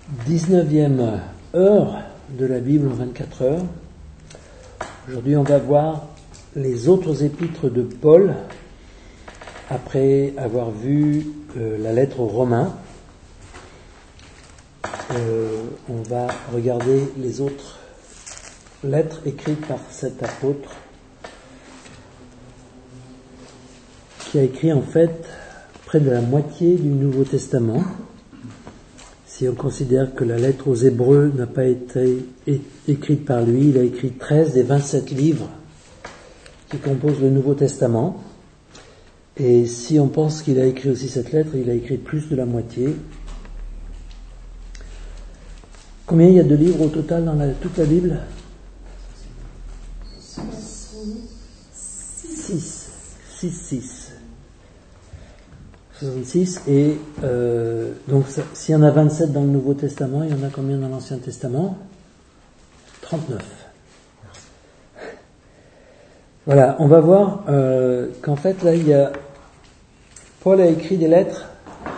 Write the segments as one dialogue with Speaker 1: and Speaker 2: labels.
Speaker 1: 19e heure de la Bible en 24 heures. Aujourd'hui, on va voir les autres épîtres de Paul après avoir vu la lettre aux Romains. On va regarder les autres lettres écrites par cet apôtre qui a écrit en fait près de la moitié du Nouveau Testament. Si on considère que la lettre aux Hébreux n'a pas été écrite par lui, il a écrit 13 des 27 livres qui composent le Nouveau Testament. Et si on pense qu'il a écrit aussi cette lettre, il a écrit plus de la moitié. Combien il y a de livres au total dans toute la Bible ? 6. 66, et donc s'il y en a 27 dans le Nouveau Testament, il y en a combien dans l'Ancien Testament ? 39. Voilà, on va voir qu'en fait là, Paul a écrit des lettres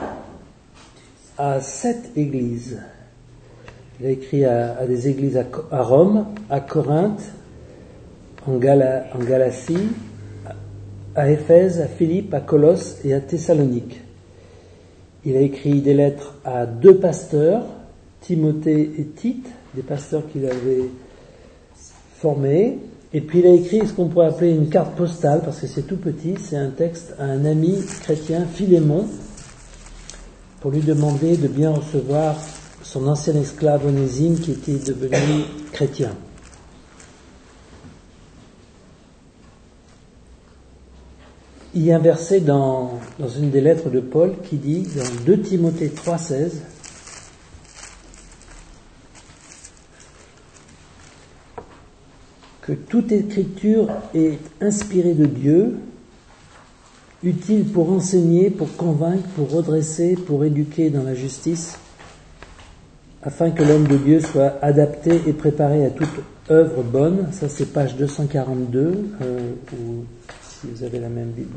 Speaker 1: à 7 églises. Il a écrit à des églises à Rome, à Corinthe, en Galatie, à Éphèse, à Philippe, à Colosse et à Thessalonique. Il a écrit des lettres à 2 pasteurs, Timothée et Tite, des pasteurs qu'il avait formés. Et puis il a écrit ce qu'on pourrait appeler une carte postale, parce que c'est tout petit, c'est un texte à un ami chrétien, Philémon, pour lui demander de bien recevoir son ancien esclave Onésime qui était devenu chrétien. Il y a un verset dans une des lettres de Paul qui dit, dans 2 Timothée 3,16, que toute écriture est inspirée de Dieu, utile pour enseigner, pour convaincre, pour redresser, pour éduquer dans la justice, afin que l'homme de Dieu soit adapté et préparé à toute œuvre bonne. Ça c'est page 242, ou si vous avez la même Bible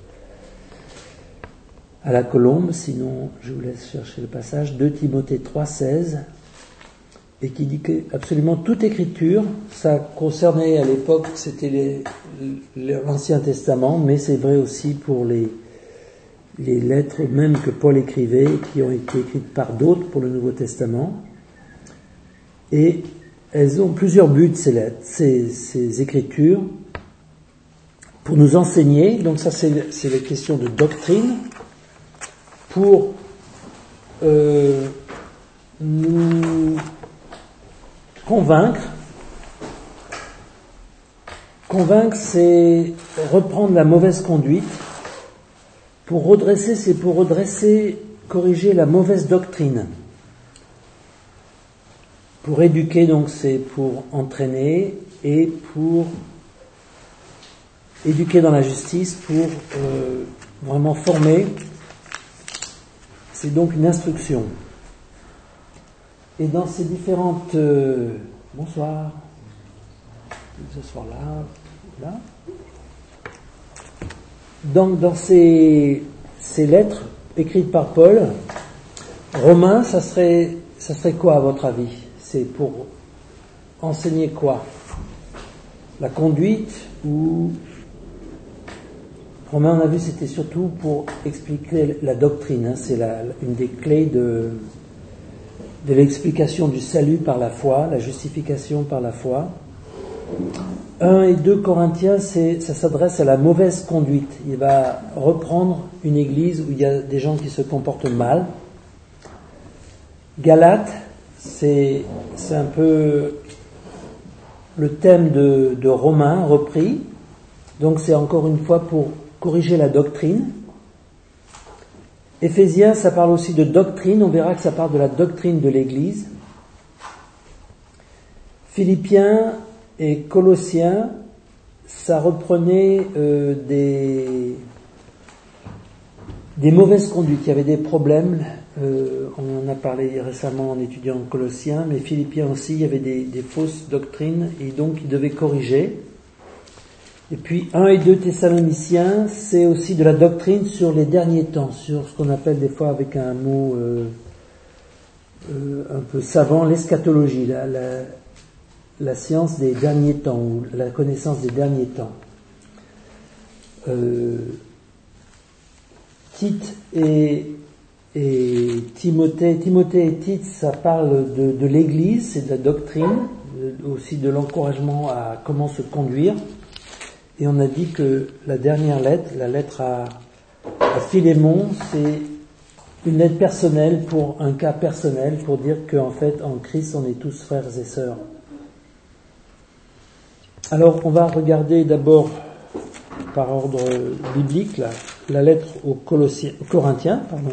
Speaker 1: à la colombe, sinon je vous laisse chercher le passage, 2 Timothée 3,16, et qui dit que absolument toute écriture, ça concernait à l'époque, c'était l'Ancien Testament, mais c'est vrai aussi pour les lettres même que Paul écrivait, qui ont été écrites par d'autres pour le Nouveau Testament, et elles ont plusieurs buts, ces lettres, ces écritures, pour nous enseigner, donc ça c'est les questions de doctrine, pour nous convaincre. Convaincre, c'est reprendre la mauvaise conduite. Pour redresser, c'est pour redresser, corriger la mauvaise doctrine. Pour éduquer, donc c'est pour entraîner, et pour éduquer dans la justice, pour vraiment former. C'est donc une instruction. Et dans ces différentes... bonsoir. Ce soir-là. Donc dans ces lettres écrites par Paul, Romains, ça serait quoi à votre avis ? C'est pour enseigner quoi ? La conduite ou... Romains, on a vu, c'était surtout pour expliquer la doctrine. C'est une des clés de l'explication du salut par la foi, la justification par la foi. 1 et 2 Corinthiens, ça s'adresse à la mauvaise conduite. Il va reprendre une église où il y a des gens qui se comportent mal. Galates, c'est un peu le thème de Romains repris. Donc c'est encore une fois pour corriger la doctrine. Éphésiens, ça parle aussi de doctrine, on verra que ça parle de la doctrine de l'Église. Philippiens et Colossiens, ça reprenait des mauvaises conduites, il y avait des problèmes, on en a parlé récemment en étudiant Colossiens, mais Philippiens aussi, il y avait des fausses doctrines, et donc ils devaient corriger. Et puis 1 et 2 Thessaloniciens, c'est aussi de la doctrine sur les derniers temps, sur ce qu'on appelle des fois avec un mot un peu savant, l'eschatologie, la science des derniers temps, ou la connaissance des derniers temps. Tite et Timothée et Tite, ça parle de l'Église, c'est de la doctrine, aussi de l'encouragement à comment se conduire. Et on a dit que la dernière lettre, la lettre à Philémon, c'est une lettre personnelle pour un cas personnel, pour dire qu'en fait, en Christ, on est tous frères et sœurs. Alors, on va regarder d'abord, par ordre biblique, la lettre aux Corinthiens, pardon.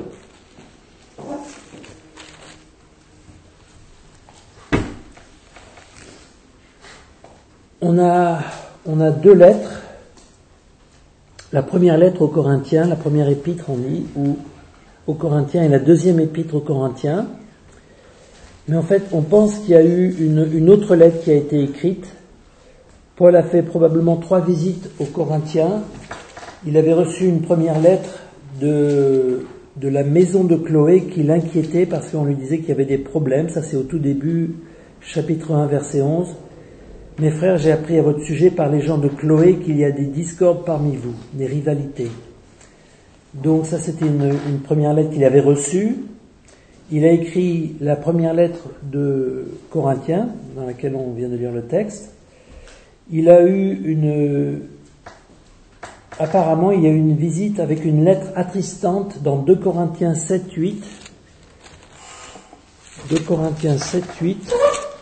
Speaker 1: On a deux lettres. La première lettre aux Corinthiens, la première épître, on dit, ou aux Corinthiens, et la deuxième épître aux Corinthiens. Mais en fait, on pense qu'il y a eu une autre lettre qui a été écrite. Paul a fait probablement 3 visites aux Corinthiens. Il avait reçu une première lettre de la maison de Chloé qui l'inquiétait parce qu'on lui disait qu'il y avait des problèmes. Ça, c'est au tout début, chapitre 1, verset 11. « Mes frères, j'ai appris à votre sujet par les gens de Chloé qu'il y a des discordes parmi vous, des rivalités. » Donc ça, c'était une première lettre qu'il avait reçue. Il a écrit la première lettre de Corinthiens, dans laquelle on vient de lire le texte. Il a eu apparemment, il y a eu une visite avec une lettre attristante dans 2 Corinthiens 7, 8. 2 Corinthiens 7, 8.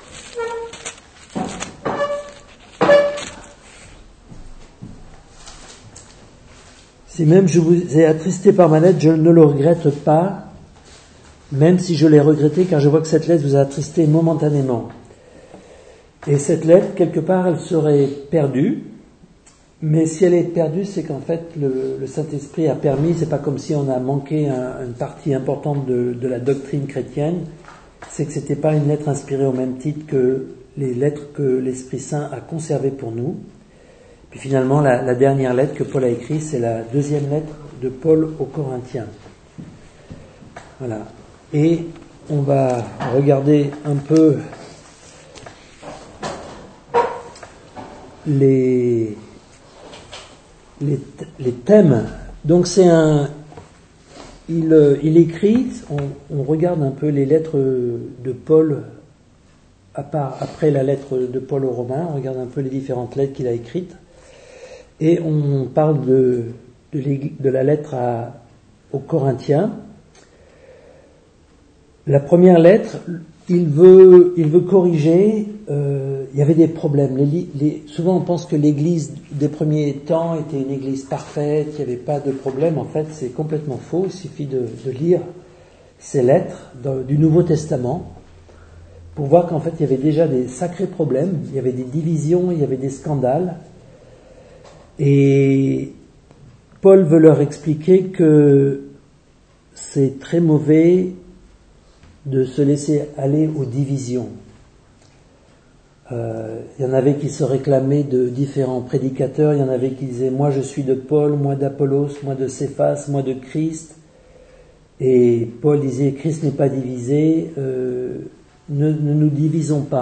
Speaker 1: Si même je vous ai attristé par ma lettre, je ne le regrette pas, même si je l'ai regretté, car je vois que cette lettre vous a attristé momentanément. Et cette lettre, quelque part, elle serait perdue, mais si elle est perdue, c'est qu'en fait, le Saint-Esprit a permis, c'est pas comme si on a manqué une partie importante de la doctrine chrétienne, c'est que c'était pas une lettre inspirée au même titre que les lettres que l'Esprit Saint a conservées pour nous. Puis finalement, la dernière lettre que Paul a écrite, c'est la deuxième lettre de Paul aux Corinthiens. Voilà. Et on va regarder un peu les thèmes. Donc il écrit, on regarde un peu les lettres de Paul, après la lettre de Paul aux Romains, on regarde un peu les différentes lettres qu'il a écrites. Et on parle de la lettre aux Corinthiens. La première lettre, il veut corriger. Il y avait des problèmes. Souvent, on pense que l'Église des premiers temps était une Église parfaite, il n'y avait pas de problème. En fait, c'est complètement faux. Il suffit de lire ces lettres du Nouveau Testament pour voir qu'en fait, il y avait déjà des sacrés problèmes. Il y avait des divisions, il y avait des scandales. Et Paul veut leur expliquer que c'est très mauvais de se laisser aller aux divisions. Il y en avait qui se réclamaient de différents prédicateurs, il y en avait qui disaient « moi je suis de Paul, moi d'Apollos, moi de Céphas, moi de Christ ». Et Paul disait « Christ n'est pas divisé, ne nous divisons pas ».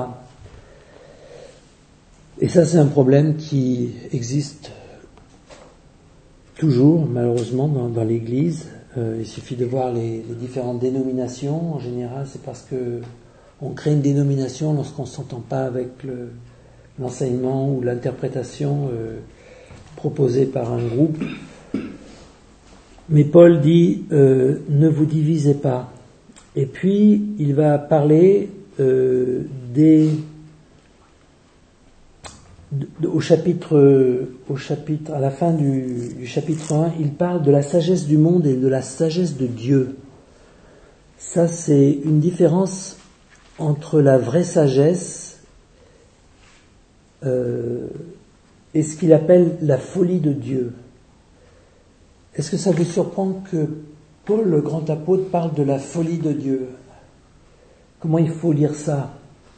Speaker 1: Et ça c'est un problème qui existe toujours, malheureusement, dans l'Église. Il suffit de voir les différentes dénominations. En général, c'est parce que on crée une dénomination lorsqu'on ne s'entend pas avec l'enseignement ou l'interprétation proposée par un groupe. Mais Paul dit ne vous divisez pas. Et puis, il va parler au chapitre, à la fin du chapitre 1, il parle de la sagesse du monde et de la sagesse de Dieu. Ça, c'est une différence entre la vraie sagesse et ce qu'il appelle la folie de Dieu. Est-ce que ça vous surprend que Paul, le grand apôtre, parle de la folie de Dieu? Comment il faut lire ça?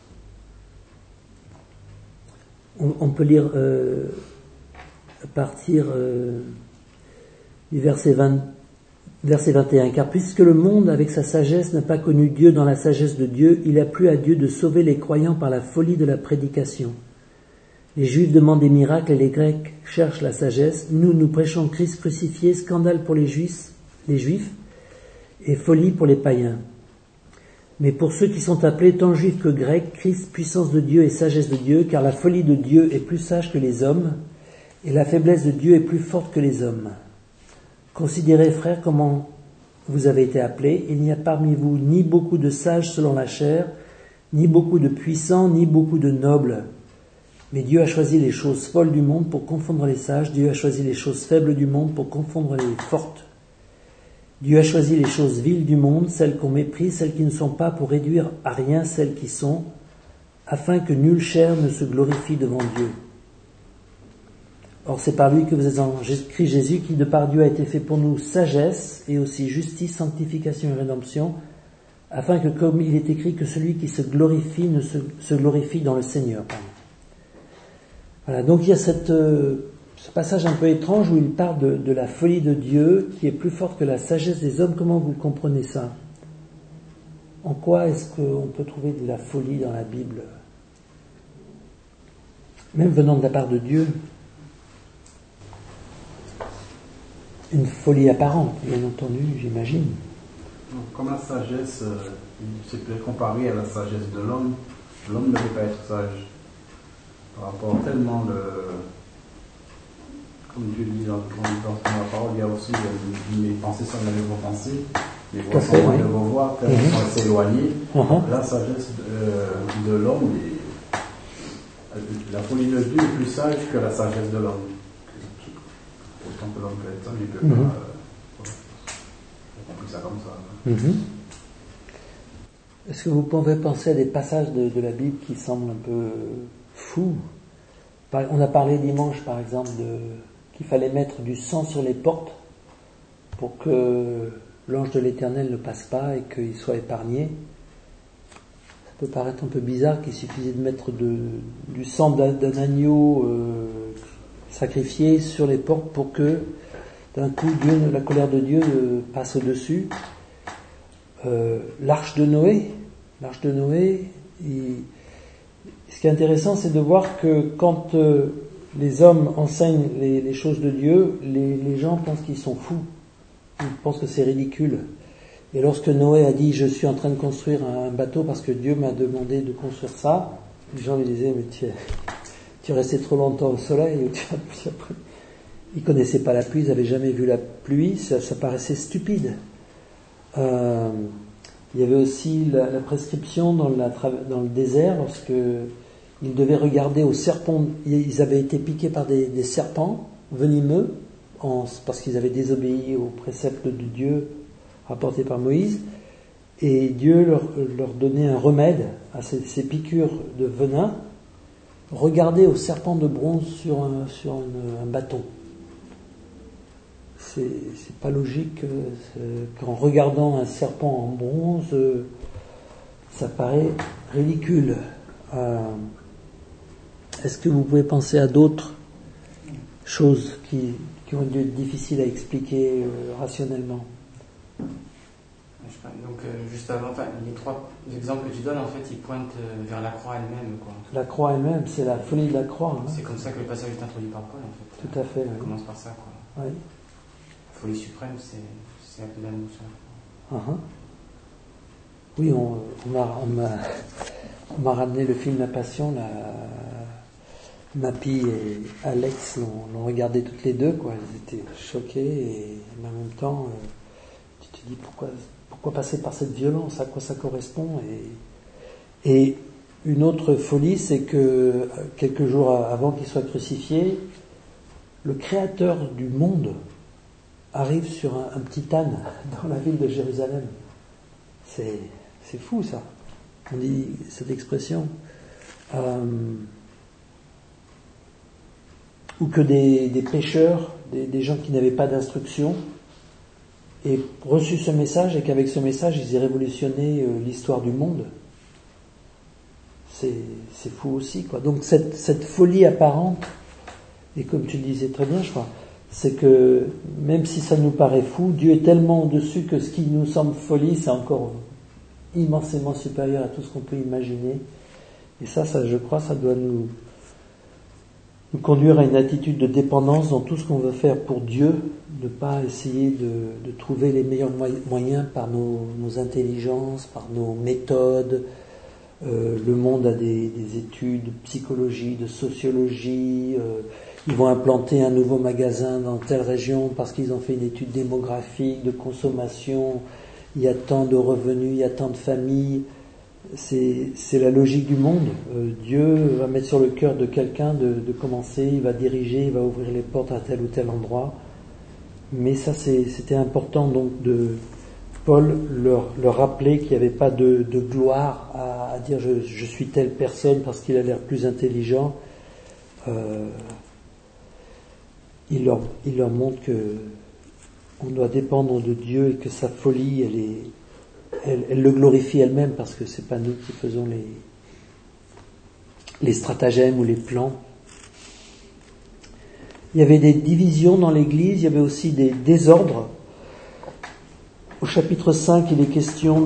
Speaker 1: On peut lire à partir du verset Verset 21. Car puisque le monde, avec sa sagesse, n'a pas connu Dieu dans la sagesse de Dieu, il a plu à Dieu de sauver les croyants par la folie de la prédication. Les Juifs demandent des miracles et les Grecs cherchent la sagesse. Nous prêchons Christ crucifié, scandale pour les Juifs, et folie pour les païens. Mais pour ceux qui sont appelés, tant Juifs que Grecs, Christ, puissance de Dieu et sagesse de Dieu, car la folie de Dieu est plus sage que les hommes, et la faiblesse de Dieu est plus forte que les hommes. Considérez, frères, comment vous avez été appelés. Il n'y a parmi vous ni beaucoup de sages selon la chair, ni beaucoup de puissants, ni beaucoup de nobles. Mais Dieu a choisi les choses folles du monde pour confondre les sages. Dieu a choisi les choses faibles du monde pour confondre les fortes. Dieu a choisi les choses viles du monde, celles qu'on méprise, celles qui ne sont pas, pour réduire à rien celles qui sont, afin que nulle chair ne se glorifie devant Dieu. Or c'est par lui que vous êtes en Christ Jésus, qui de par Dieu a été fait pour nous sagesse, et aussi justice, sanctification et rédemption, afin que, comme il est écrit, que celui qui se glorifie ne se glorifie dans le Seigneur. Voilà, donc il y a ce passage un peu étrange où il parle de la folie de Dieu qui est plus forte que la sagesse des hommes. Comment vous comprenez ça? En quoi est-ce qu'on peut trouver de la folie dans la Bible? Même venant de la part de Dieu. Une folie apparente, bien entendu, j'imagine.
Speaker 2: Comme la sagesse, c'est peut-être comparé à la sagesse de l'homme. L'homme ne peut pas être sage. Par rapport tellement comme Dieu dit dans la parole, il y a aussi mes pensées sont les vos pensées, les voix sont loin de vos voix, tellement sont s'éloigner. La sagesse de l'homme, la folie de Dieu est plus sage que la sagesse de l'homme. Autant que l'homme peut être sage, il peut pas comprendre ça comme ça.
Speaker 1: Est-ce que vous pouvez penser à des passages de la Bible qui semblent un peu fous? On a parlé dimanche, par exemple, qu'il fallait mettre du sang sur les portes pour que l'ange de l'Éternel ne passe pas et qu'il soit épargné. Ça peut paraître un peu bizarre qu'il suffisait de mettre du sang d'un agneau sacrifié sur les portes pour que, d'un coup, la colère de Dieu passe au-dessus. L'arche de Noé, ce qui est intéressant, c'est de voir que quand les hommes enseignent les choses de Dieu, les gens pensent qu'ils sont fous. Ils pensent que c'est ridicule. Et lorsque Noé a dit « Je suis en train de construire un bateau parce que Dieu m'a demandé de construire ça », les gens lui disaient « Mais tu es resté trop longtemps au soleil. » Ils connaissaient pas la pluie, ils n'avaient jamais vu la pluie, ça paraissait stupide. Il y avait aussi la prescription dans le désert, lorsque ils devaient regarder aux serpents. Ils avaient été piqués par des serpents venimeux, parce qu'ils avaient désobéi aux préceptes de Dieu rapportés par Moïse, et Dieu leur donnait un remède à ces piqûres de venin. Regardez aux serpents de bronze sur un bâton. C'est pas logique qu'en regardant un serpent en bronze, ça paraît ridicule. Est-ce que vous pouvez penser à d'autres choses qui ont dû être difficiles à expliquer rationnellement?
Speaker 3: Donc juste avant, les trois exemples que tu donnes, en fait, ils pointent vers la croix elle-même, quoi.
Speaker 1: La croix elle-même, c'est la folie de la croix. Hein.
Speaker 3: C'est comme ça que le passage est introduit par Paul, en fait.
Speaker 1: Tout à fait.
Speaker 3: On commence par ça, quoi.
Speaker 1: Oui.
Speaker 3: La folie suprême, c'est la plus d'amour sur la croix.
Speaker 1: Oui, on m'a ramené le film La Passion, Mappy et Alex l'ont regardé toutes les deux, quoi. Elles étaient choquées et en même temps, tu te dis pourquoi passer par cette violence, à quoi ça correspond et une autre folie, c'est que quelques jours avant qu'il soit crucifié, le créateur du monde arrive sur un petit âne dans la ville de Jérusalem. C'est fou, ça. On dit cette expression. Ou que des pécheurs, des gens qui n'avaient pas d'instruction, aient reçu ce message et qu'avec ce message, ils aient révolutionné l'histoire du monde. C'est fou aussi, quoi. Donc cette folie apparente, et comme tu le disais très bien, je crois, c'est que même si ça nous paraît fou, Dieu est tellement au-dessus que ce qui nous semble folie, c'est encore immensément supérieur à tout ce qu'on peut imaginer. Et ça je crois, ça doit nous conduire à une attitude de dépendance dans tout ce qu'on veut faire pour Dieu, ne pas essayer de trouver les meilleurs moyens par nos intelligences, par nos méthodes. Le monde a des études de psychologie, de sociologie. Ils vont implanter un nouveau magasin dans telle région parce qu'ils ont fait une étude démographique, de consommation. Il y a tant de revenus, il y a tant de familles. C'est la logique du monde. Dieu va mettre sur le cœur de quelqu'un de commencer, il va diriger, il va ouvrir les portes à tel ou tel endroit. Mais ça, c'était important donc de Paul leur rappeler qu'il n'y avait pas de gloire à dire je suis telle personne parce qu'il a l'air plus intelligent. Il leur montre que on doit dépendre de Dieu et que sa folie, elle le glorifie elle-même parce que c'est pas nous qui faisons les stratagèmes ou les plans. Il y avait des divisions dans l'Église, il y avait aussi des désordres. Au chapitre 5, il est question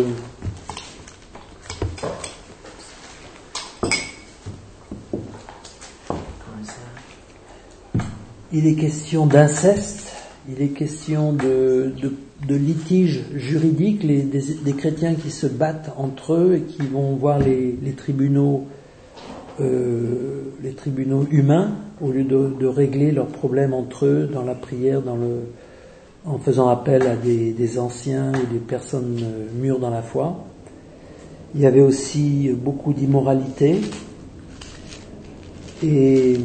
Speaker 1: d'inceste, il est question de litiges juridiques, des chrétiens qui se battent entre eux et qui vont voir les tribunaux humains au lieu de régler leurs problèmes entre eux dans la prière, en faisant appel à des anciens ou des personnes mûres dans la foi. Il y avait aussi beaucoup d'immoralité et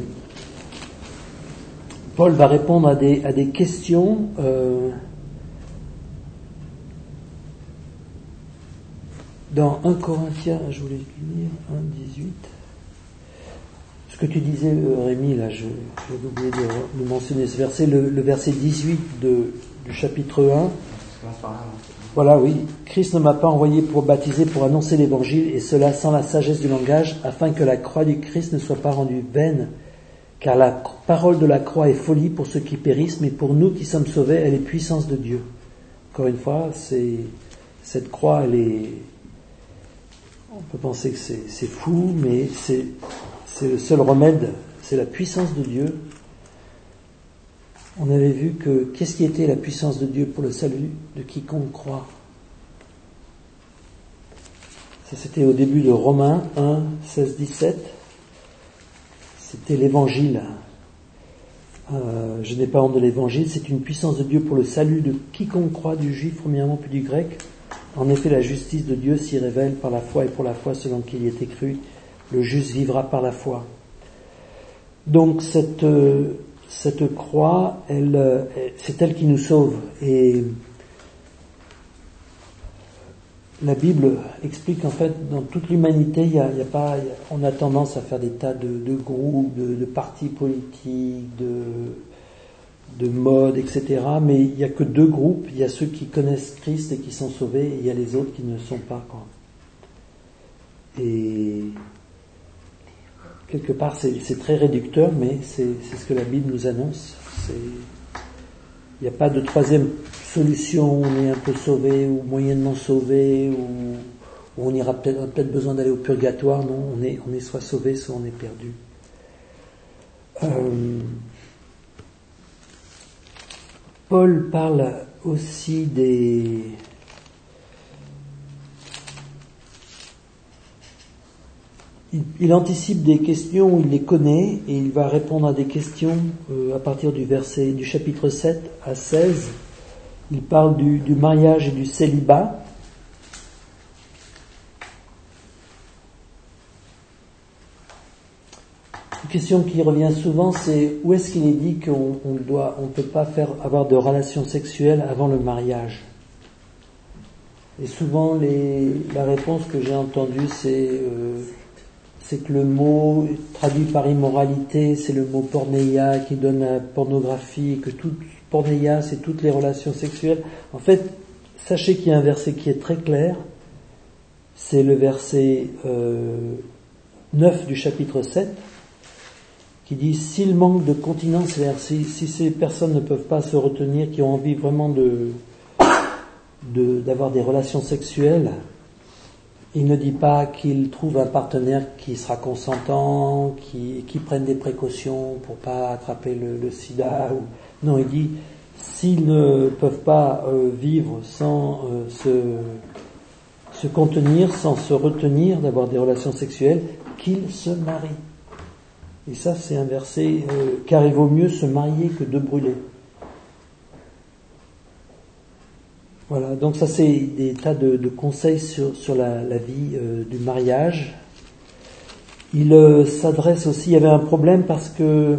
Speaker 1: Paul va répondre à des questions dans 1 Corinthiens, je voulais lire 1,18. Ce que tu disais, Rémi, là, j'ai oublié de mentionner ce verset, le verset 18 du chapitre 1. Voilà, oui. Christ ne m'a pas envoyé pour baptiser, pour annoncer l'évangile, et cela sans la sagesse du langage, afin que la croix du Christ ne soit pas rendue vaine. Car la parole de la croix est folie pour ceux qui périssent, mais pour nous qui sommes sauvés, elle est puissance de Dieu. Encore une fois, cette croix, on peut penser que c'est fou, mais c'est le seul remède, c'est la puissance de Dieu. On avait vu que qu'est-ce qui était la puissance de Dieu pour le salut de quiconque croit. Ça, c'était au début de Romains 1, 16, 17. C'était l'évangile. Je n'ai pas honte de l'évangile, c'est une puissance de Dieu pour le salut de quiconque croit, du juif premièrement puis du grec. En effet, la justice de Dieu s'y révèle par la foi et pour la foi selon qu'il y est écrit, le juste vivra par la foi. Donc cette croix, c'est elle qui nous sauve. Et la Bible explique en fait, dans toute l'humanité, on a tendance à faire des tas de groupes, de partis politiques, de modes, etc. Mais il n'y a que deux groupes. Il y a ceux qui connaissent Christ et qui sont sauvés, et il y a les autres qui ne le sont pas, quoi. Et quelque part, c'est très réducteur, mais c'est ce que la Bible nous annonce. Il n'y a pas de troisième solution, on est un peu sauvé ou moyennement sauvé, ou on ira peut-être besoin d'aller au purgatoire. Non, on est soit sauvé, soit on est perdu. Paul parle aussi il anticipe des questions, il les connaît, et il va répondre à des questions à partir du chapitre 7 à 16. Il parle du mariage et du célibat. Une question qui revient souvent, c'est où est-ce qu'il est dit qu'on ne peut pas avoir de relations sexuelles avant le mariage? Et souvent, la réponse que j'ai entendue, c'est que le mot traduit par immoralité, c'est le mot porneia qui donne la pornographie, et que toute porneia, c'est toutes les relations sexuelles. En fait, sachez qu'il y a un verset qui est très clair, c'est le verset 9 du chapitre 7, qui dit s'il manque de continence, c'est-à-dire si ces personnes ne peuvent pas se retenir, qui ont envie vraiment d'avoir des relations sexuelles, il ne dit pas qu'il trouve un partenaire qui sera consentant, qui prenne des précautions pour pas attraper le sida. Non, il dit s'ils ne peuvent pas vivre sans se contenir, sans se retenir d'avoir des relations sexuelles, qu'ils se marient. Et ça, c'est un verset, car il vaut mieux se marier que de brûler. Voilà, donc ça c'est des tas de conseils sur la vie du mariage. Il s'adresse aussi, il y avait un problème parce que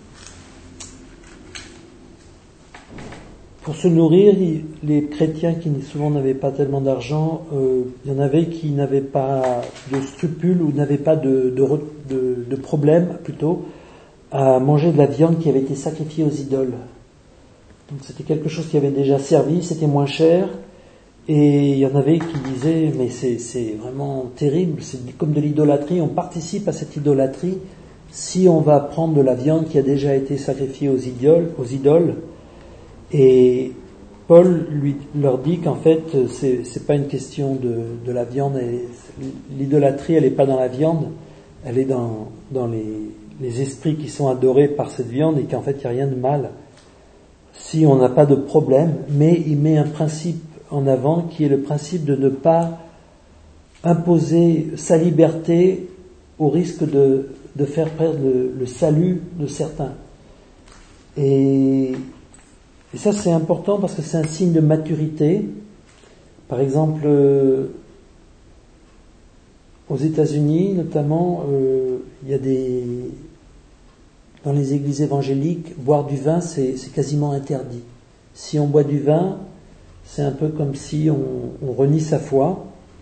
Speaker 1: pour se nourrir, les chrétiens qui souvent n'avaient pas tellement d'argent, il y en avait qui n'avaient pas de scrupules ou n'avaient pas de problème plutôt à manger de la viande qui avait été sacrifiée aux idoles. Donc c'était quelque chose qui avait déjà servi, c'était moins cher, et il y en avait qui disaient mais c'est vraiment terrible, c'est comme de l'idolâtrie, on participe à cette idolâtrie si on va prendre de la viande qui a déjà été sacrifiée aux idoles. Et Paul leur dit qu'en fait c'est pas une question de la viande, l'idolâtrie elle est pas dans la viande, elle est dans les esprits qui sont adorés par cette viande, et qu'en fait il n'y a rien de mal si on n'a pas de problème, mais il met un principe en avant qui est le principe de ne pas imposer sa liberté au risque de faire perdre le salut de certains. Et ça c'est important parce que c'est un signe de maturité. Par exemple, aux États-Unis notamment, il y a dans les églises évangéliques, boire du vin, c'est quasiment interdit. Si on boit du vin, c'est un peu comme si on renie sa foi.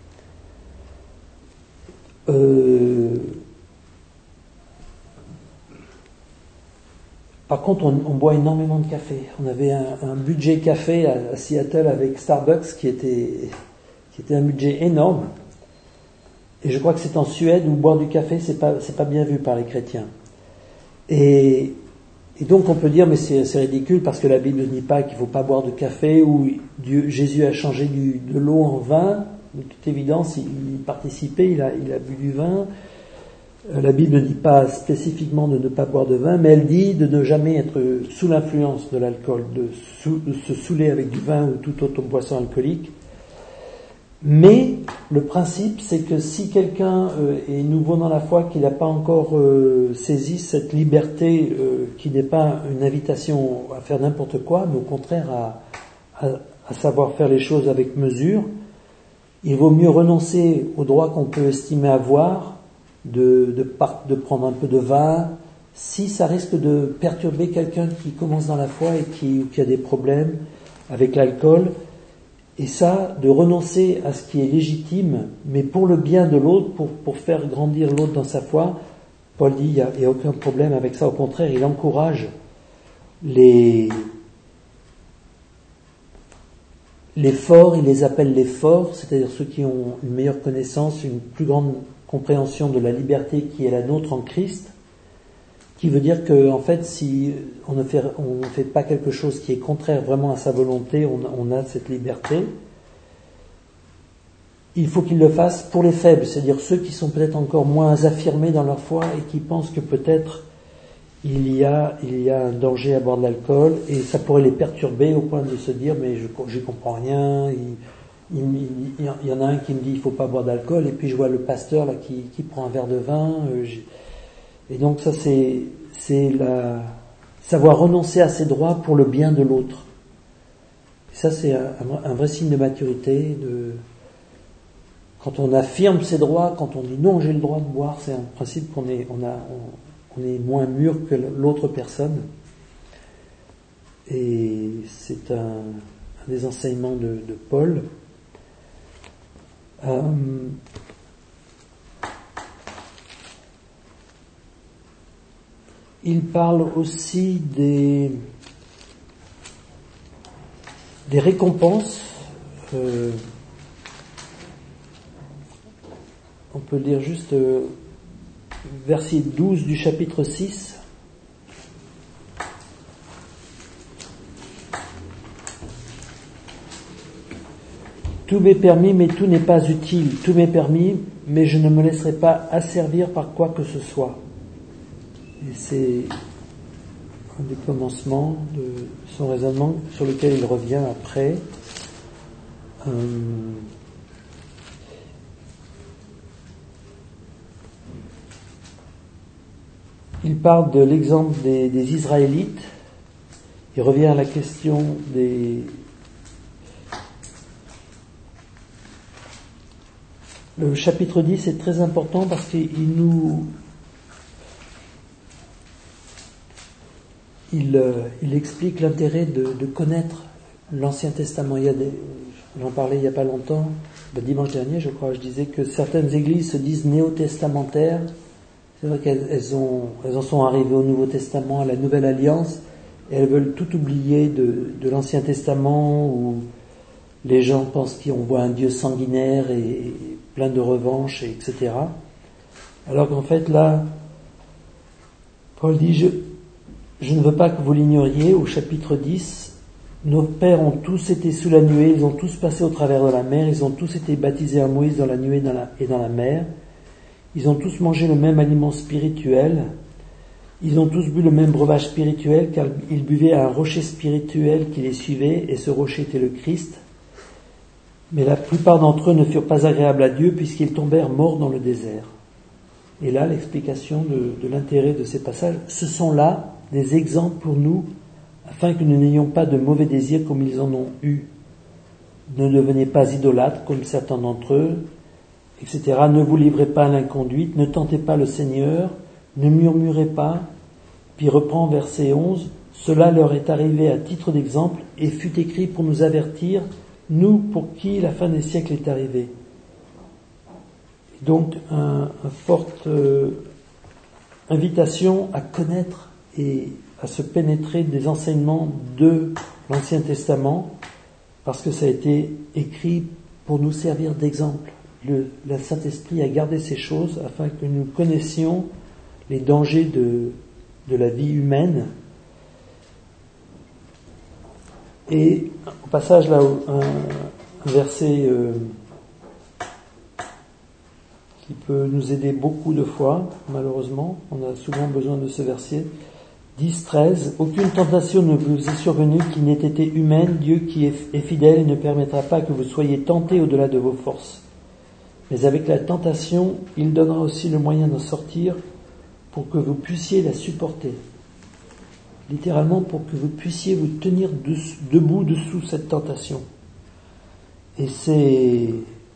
Speaker 1: Par contre, on boit énormément de café. On avait un budget café à Seattle avec Starbucks qui était un budget énorme. Et je crois que c'est en Suède où boire du café, c'est pas bien vu par les chrétiens. Et donc on peut dire mais c'est ridicule parce que la Bible ne dit pas qu'il faut pas boire de café, ou Jésus a changé de l'eau en vin. De toute évidence, il participait, il a bu du vin. La Bible ne dit pas spécifiquement de ne pas boire de vin, mais elle dit de ne jamais être sous l'influence de l'alcool, de se saouler avec du vin ou toute autre boisson alcoolique. Mais le principe, c'est que si quelqu'un est nouveau dans la foi, qu'il n'a pas encore saisi cette liberté, qui n'est pas une invitation à faire n'importe quoi, mais au contraire à savoir faire les choses avec mesure, il vaut mieux renoncer aux droits qu'on peut estimer avoir, de prendre un peu de vin, si ça risque de perturber quelqu'un qui commence dans la foi et qui a des problèmes avec l'alcool. Et ça, de renoncer à ce qui est légitime, mais pour le bien de l'autre, pour faire grandir l'autre dans sa foi, Paul dit il y a aucun problème avec ça. Au contraire, il encourage les forts, il les appelle les forts, c'est-à-dire ceux qui ont une meilleure connaissance, une plus grande compréhension de la liberté qui est la nôtre en Christ, qui veut dire que en fait, si on ne fait pas quelque chose qui est contraire vraiment à sa volonté, on a cette liberté. Il faut qu'il le fasse pour les faibles, c'est-à-dire ceux qui sont peut-être encore moins affirmés dans leur foi et qui pensent que peut-être il y a un danger à boire de l'alcool et ça pourrait les perturber au point de se dire mais je comprends rien. Il y en a un qui me dit il faut pas boire d'alcool et puis je vois le pasteur là qui prend un verre de vin. Et donc ça c'est savoir renoncer à ses droits pour le bien de l'autre. Et ça c'est un vrai signe de maturité. Quand on affirme ses droits, quand on dit non j'ai le droit de boire, c'est un principe qu'on est moins mûr que l'autre personne. Et c'est un des enseignements de Paul. Il parle aussi des récompenses. On peut lire juste verset 12 du chapitre 6. tout m'est permis, mais tout n'est pas utile. Tout m'est permis, mais je ne me laisserai pas asservir par quoi que ce soit. Et c'est un des commencements de son raisonnement sur lequel il revient après. Il parle de l'exemple des Israélites. Il revient à la question Le chapitre 10 est très important parce qu'il explique l'intérêt de connaître l'Ancien Testament. J'en parlais il n'y a pas longtemps, le dimanche dernier je crois, je disais que certaines églises se disent néo-testamentaires. C'est vrai qu'elles en sont arrivées au Nouveau Testament, à la Nouvelle Alliance, et elles veulent tout oublier de l'Ancien Testament où les gens pensent qu'on voit un Dieu sanguinaire et plein de revanche, etc. Alors qu'en fait là, Paul dit, je ne veux pas que vous l'ignoriez, au chapitre 10, nos pères ont tous été sous la nuée, ils ont tous passé au travers de la mer, ils ont tous été baptisés à Moïse dans la nuée et dans la mer, ils ont tous mangé le même aliment spirituel, ils ont tous bu le même breuvage spirituel, car ils buvaient à un rocher spirituel qui les suivait, et ce rocher était le Christ. Mais la plupart d'entre eux ne furent pas agréables à Dieu, puisqu'ils tombèrent morts dans le désert. Et là, l'explication de l'intérêt de ces passages, ce sont là des exemples pour nous, afin que nous n'ayons pas de mauvais désirs comme ils en ont eu. Ne devenez pas idolâtres comme certains d'entre eux, etc. Ne vous livrez pas à l'inconduite, ne tentez pas le Seigneur, ne murmurez pas. Puis reprend verset 11, cela leur est arrivé à titre d'exemple et fut écrit pour nous avertir, nous pour qui la fin des siècles est arrivée. Donc, une forte invitation à connaître et à se pénétrer des enseignements de l'Ancien Testament, parce que ça a été écrit pour nous servir d'exemple. Le Saint-Esprit a gardé ces choses afin que nous connaissions les dangers de la vie humaine. Et au passage là, un verset qui peut nous aider beaucoup de fois, malheureusement, on a souvent besoin de ce verset, 10-13, aucune tentation ne vous est survenue qui n'ait été humaine, Dieu qui est fidèle et ne permettra pas que vous soyez tentés au-delà de vos forces. Mais avec la tentation, il donnera aussi le moyen d'en sortir pour que vous puissiez la supporter. Littéralement, pour que vous puissiez vous tenir debout dessous cette tentation. Et c'est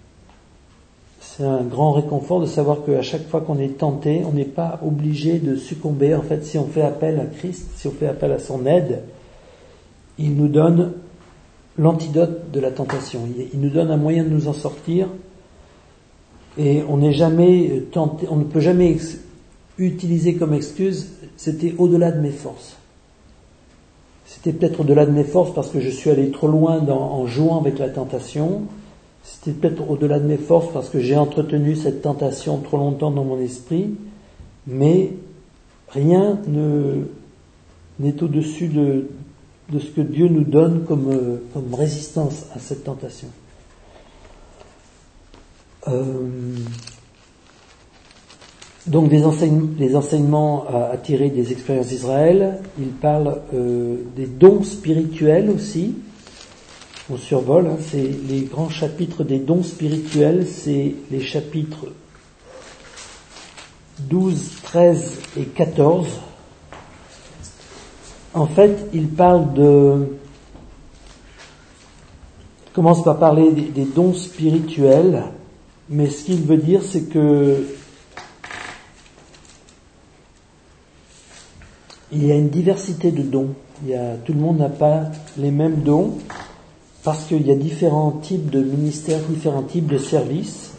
Speaker 1: un grand réconfort de savoir qu'à chaque fois qu'on est tenté, on n'est pas obligé de succomber. En fait, si on fait appel à Christ, si on fait appel à son aide, il nous donne l'antidote de la tentation. Il nous donne un moyen de nous en sortir. Et on n'est jamais tenté, on ne peut jamais utiliser comme excuse, c'était au-delà de mes forces. C'était peut-être au-delà de mes forces parce que je suis allé trop loin en jouant avec la tentation. C'était peut-être au-delà de mes forces parce que j'ai entretenu cette tentation trop longtemps dans mon esprit. Mais rien n'est au-dessus de ce que Dieu nous donne comme résistance à cette tentation. Donc les enseignements à tirer des expériences d'Israël, il parle des dons spirituels aussi. On survole, c'est les grands chapitres des dons spirituels, c'est les chapitres 12, 13 et 14. En fait, il commence par parler des dons spirituels, mais ce qu'il veut dire, c'est que il y a une diversité de dons. Tout le monde n'a pas les mêmes dons parce qu'il y a différents types de ministères, différents types de services.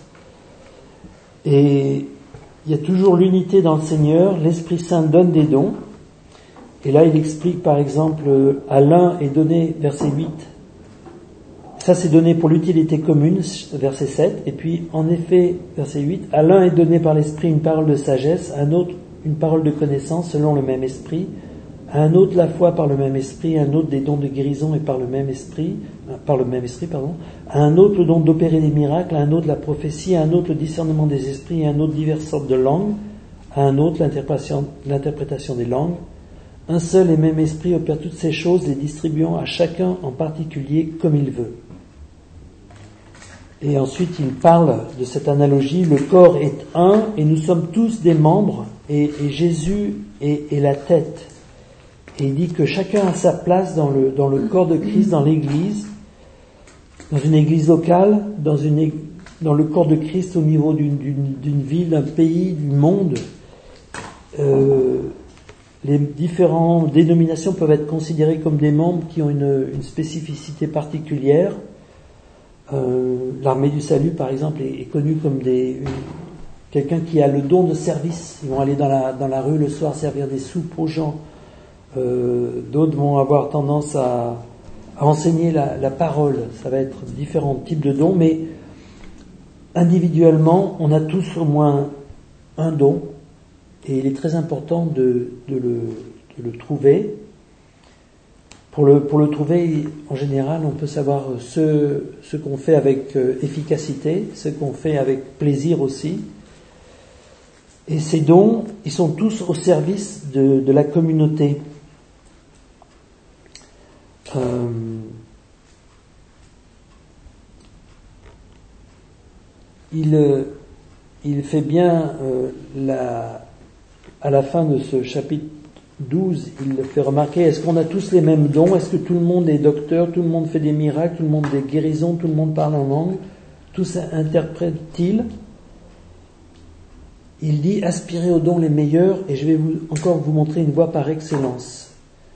Speaker 1: Et il y a toujours l'unité dans le Seigneur. L'Esprit Saint donne des dons. Et là, il explique par exemple, à l'un est donné, verset 8, ça c'est donné pour l'utilité commune, verset 7. Et puis, en effet, verset 8, à l'un est donné par l'Esprit une parole de sagesse, à un autre une parole de connaissance selon le même esprit, à un autre la foi par le même esprit, à un autre des dons de guérison et par le même esprit, à un autre le don d'opérer des miracles, à un autre la prophétie, à un autre le discernement des esprits, à un autre diverses sortes de langues, à un autre l'interprétation des langues. Un seul et même esprit opère toutes ces choses, les distribuant à chacun en particulier comme il veut. Et ensuite, il parle de cette analogie, le corps est un et nous sommes tous des membres et Jésus est la tête. Et il dit que chacun a sa place dans le corps de Christ, dans l'église, dans une église locale, dans le corps de Christ au niveau d'une ville, d'un pays, du monde. Les différentes dénominations peuvent être considérées comme des membres qui ont une spécificité particulière. L'Armée du Salut, par exemple, est connue comme quelqu'un qui a le don de service. Ils vont aller dans la rue le soir servir des soupes aux gens. D'autres vont avoir tendance à enseigner la parole. Ça va être différents types de dons, mais individuellement, on a tous au moins un don, et il est très important de le trouver. Pour le trouver, en général, on peut savoir ce qu'on fait avec efficacité, ce qu'on fait avec plaisir aussi. Et ces dons, ils sont tous au service de la communauté. Il fait bien à la fin de ce chapitre 12, il fait remarquer, est-ce qu'on a tous les mêmes dons? Est-ce que tout le monde est docteur? Tout le monde fait des miracles? Tout le monde des guérisons? Tout le monde parle en langue? Tous interprètent-ils? Il dit, aspirez aux dons les meilleurs, et je vais encore vous montrer une voie par excellence.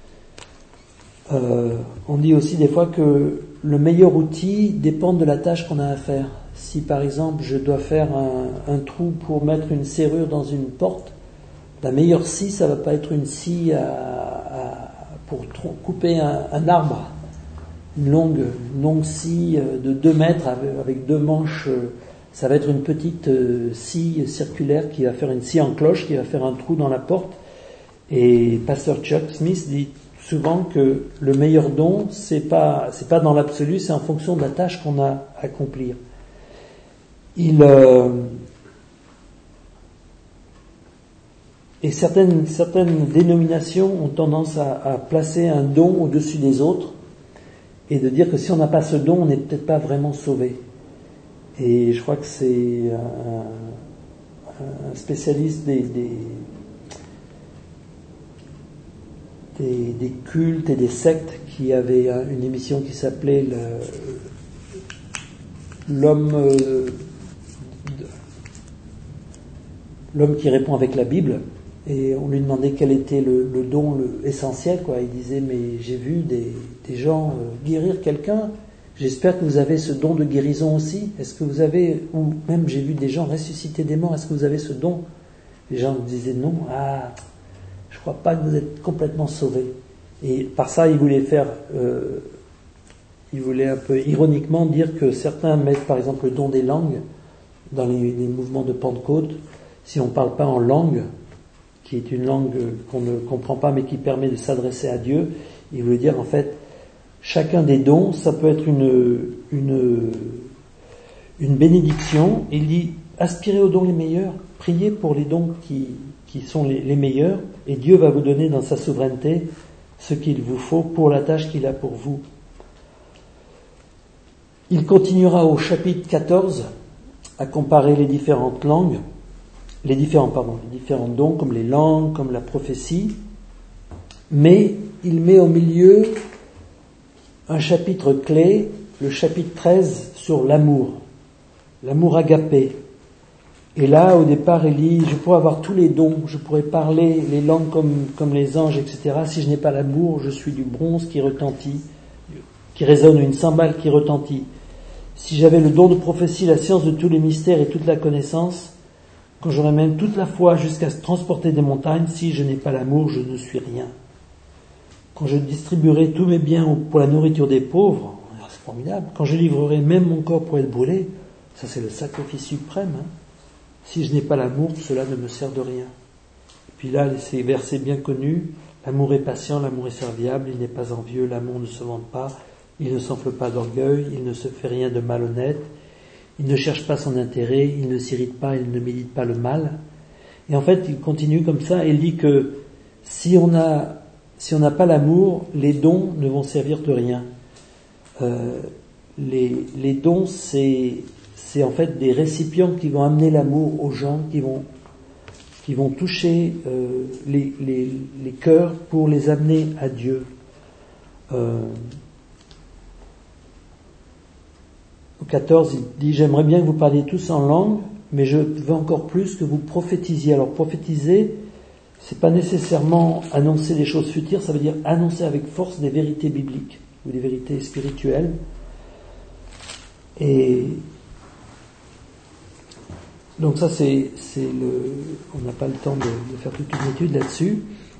Speaker 1: On dit aussi des fois que le meilleur outil dépend de la tâche qu'on a à faire. Si par exemple je dois faire un trou pour mettre une serrure dans une porte, la meilleure scie, ça va pas être une scie pour couper un arbre. Une longue scie de 2 mètres avec 2 manches. Ça va être une petite scie circulaire qui va faire une scie en cloche, qui va faire un trou dans la porte. Et pasteur Chuck Smith dit souvent que le meilleur don, c'est pas dans l'absolu, c'est en fonction de la tâche qu'on a à accomplir. Et certaines dénominations ont tendance à placer un don au-dessus des autres et de dire que si on n'a pas ce don, on n'est peut-être pas vraiment sauvé. Et je crois que c'est un spécialiste des cultes et des sectes qui avait une émission qui s'appelait l'homme qui répond avec la Bible, et on lui demandait quel était le don essentiel, quoi. Il disait, mais j'ai vu des gens guérir quelqu'un, j'espère que vous avez ce don de guérison aussi. Est-ce que vous avez, ou même j'ai vu des gens ressusciter des morts, est-ce que vous avez ce don? Les gens disaient non, je crois pas que vous êtes complètement sauvés. Et par ça, il voulait un peu ironiquement dire que certains mettent par exemple le don des langues dans les mouvements de Pentecôte. Si on ne parle pas en langue, qui est une langue qu'on ne comprend pas mais qui permet de s'adresser à Dieu, il voulait dire en fait, chacun des dons, ça peut être une bénédiction. Il dit, aspirez aux dons les meilleurs, priez pour les dons qui sont les meilleurs, et Dieu va vous donner dans sa souveraineté ce qu'il vous faut pour la tâche qu'il a pour vous. Il continuera au chapitre 14 à comparer les différentes langues, les différents dons, comme les langues, comme la prophétie, mais il met au milieu un chapitre clé, le chapitre 13 sur l'amour agapé. Et là, au départ, il dit, je pourrais avoir tous les dons, je pourrais parler les langues comme les anges, etc. Si je n'ai pas l'amour, je suis du bronze qui retentit, qui résonne, une cymbale qui retentit. Si j'avais le don de prophétie, la science de tous les mystères et toute la connaissance, quand j'aurais même toute la foi jusqu'à transporter des montagnes, si je n'ai pas l'amour, je ne suis rien. Quand je distribuerai tous mes biens pour la nourriture des pauvres, c'est formidable. Quand je livrerai même mon corps pour être brûlé, ça c'est le sacrifice suprême. Si je n'ai pas l'amour, cela ne me sert de rien. Et puis là, ces versets bien connus, L'amour est patient, l'amour est serviable, il n'est pas envieux, l'amour ne se vante pas, il ne s'enfle pas d'orgueil, il ne se fait rien de malhonnête, il ne cherche pas son intérêt, il ne s'irrite pas, il ne médite pas le mal. Et en fait, il continue comme ça et il dit que si on n'a pas l'amour, les dons ne vont servir de rien. Les dons, c'est en fait des récipients qui vont amener l'amour aux gens, qui vont toucher les cœurs pour les amener à Dieu. Au 14, il dit « J'aimerais bien que vous parliez tous en langue, mais je veux encore plus que vous prophétisiez. » Alors prophétiser, c'est pas nécessairement annoncer des choses futures, ça veut dire annoncer avec force des vérités bibliques ou des vérités spirituelles. Et donc ça on n'a pas le temps de faire toute une étude là-dessus.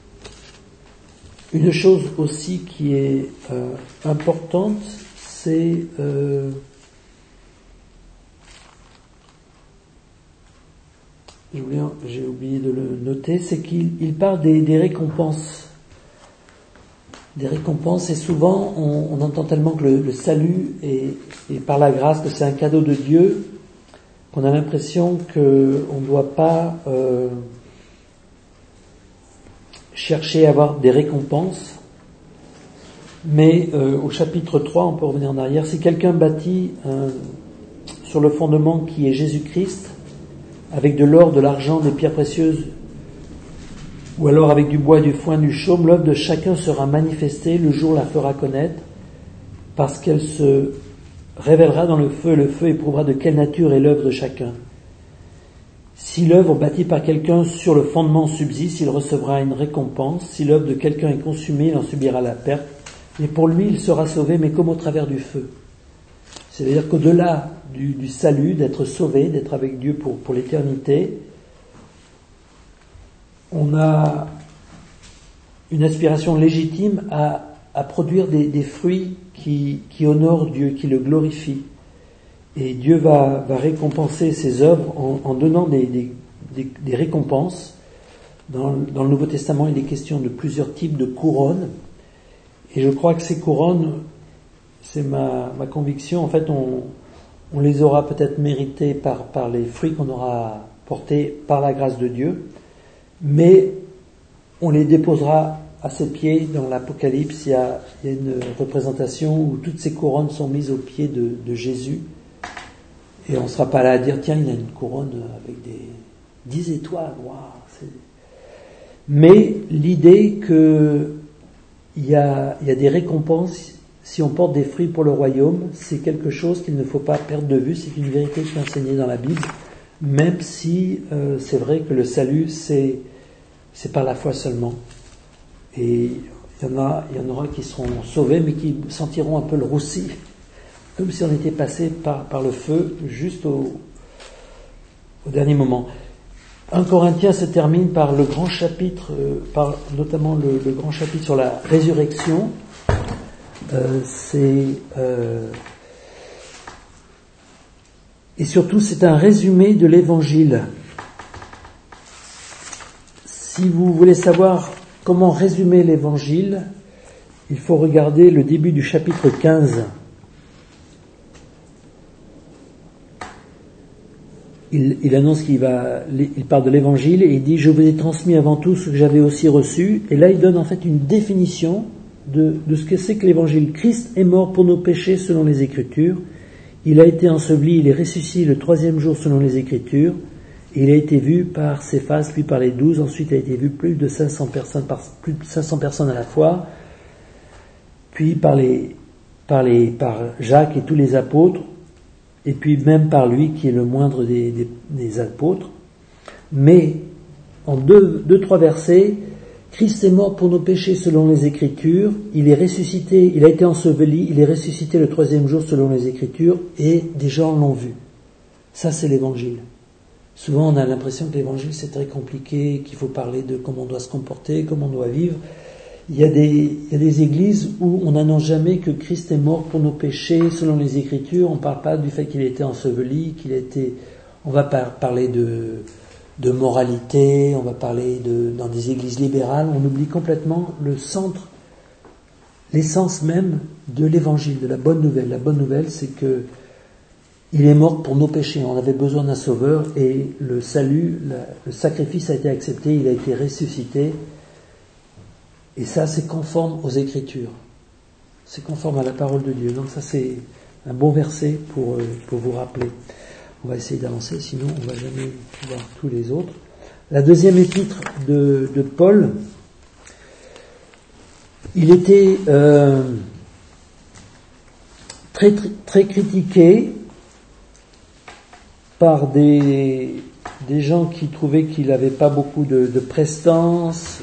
Speaker 1: Une chose aussi qui est importante, c'est j'ai oublié de le noter, c'est qu'il parle des récompenses. Des récompenses, et souvent on entend tellement que le salut est par la grâce, que c'est un cadeau de Dieu, qu'on a l'impression qu'on ne doit pas chercher à avoir des récompenses. Mais au chapitre 3, on peut revenir en arrière, si quelqu'un bâtit sur le fondement qui est Jésus-Christ, avec de l'or, de l'argent, des pierres précieuses, ou alors avec du bois, du foin, du chaume, l'œuvre de chacun sera manifestée, le jour la fera connaître, parce qu'elle se révélera dans le feu, et le feu éprouvera de quelle nature est l'œuvre de chacun. Si l'œuvre bâtie par quelqu'un sur le fondement subsiste, il recevra une récompense. Si l'œuvre de quelqu'un est consumée, il en subira la perte. Et pour lui, il sera sauvé, mais comme au travers du feu. C'est-à-dire qu'au-delà du salut, d'être sauvé, d'être avec Dieu pour l'éternité, on a une aspiration légitime à produire des fruits qui honorent Dieu, qui le glorifient. Et Dieu va récompenser ses œuvres en donnant des récompenses. Dans le Nouveau Testament, il est question de plusieurs types de couronnes. Et je crois que ces couronnes, c'est ma conviction, en fait, on les aura peut-être méritées par les fruits qu'on aura portés par la grâce de Dieu, mais on les déposera à ses pieds. Dans l'Apocalypse, il y a une représentation où toutes ces couronnes sont mises aux pieds de Jésus, et on ne sera pas là à dire tiens, il y a une couronne avec des 10 étoiles, waouh. Mais l'idée que il y a des récompenses si on porte des fruits pour le royaume, c'est quelque chose qu'il ne faut pas perdre de vue. C'est une vérité qui est enseignée dans la Bible, même si c'est vrai que le salut c'est par la foi seulement. Et il y en aura qui seront sauvés, mais qui sentiront un peu le roussi, comme si on était passé par le feu juste au dernier moment. 1 Corinthiens se termine par le grand chapitre, notamment le grand chapitre sur la résurrection. Et surtout, c'est un résumé de l'Évangile. Si vous voulez savoir comment résumer l'Évangile, il faut regarder le début du chapitre 15. Il annonce il parle de l'Évangile et il dit « Je vous ai transmis avant tout ce que j'avais aussi reçu ». Et là, il donne en fait une définition de ce que c'est que l'Évangile. Christ est mort pour nos péchés selon les Écritures. Il a été enseveli, il est ressuscité le 3e jour selon les Écritures. Il a été vu par Céphas, puis par les 12. Ensuite, il a été vu plus de 500 personnes à la fois. Puis par Jacques et tous les apôtres. Et puis même par lui qui est le moindre des apôtres. Mais en 2-3 versets, Christ est mort pour nos péchés selon les Écritures, il est ressuscité, il a été enseveli, il est ressuscité le 3e jour selon les Écritures, et des gens l'ont vu. Ça, c'est l'Évangile. Souvent, on a l'impression que l'Évangile, c'est très compliqué, qu'il faut parler de comment on doit se comporter, comment on doit vivre. Il y a des églises où on n'annonce jamais que Christ est mort pour nos péchés selon les Écritures. On ne parle pas du fait qu'il a été enseveli, on va parler de moralité, on va parler dans des églises libérales, on oublie complètement le centre, l'essence même de l'évangile, de la bonne nouvelle. La bonne nouvelle, c'est que il est mort pour nos péchés, on avait besoin d'un sauveur et le salut, le sacrifice a été accepté, il a été ressuscité. Et ça, c'est conforme aux Écritures. C'est conforme à la parole de Dieu. Donc ça, c'est un bon verset pour vous rappeler. On va essayer d'avancer, sinon on ne va jamais voir tous les autres. La deuxième épître de Paul, il était très, très critiqué par des gens qui trouvaient qu'il n'avait pas beaucoup de prestance,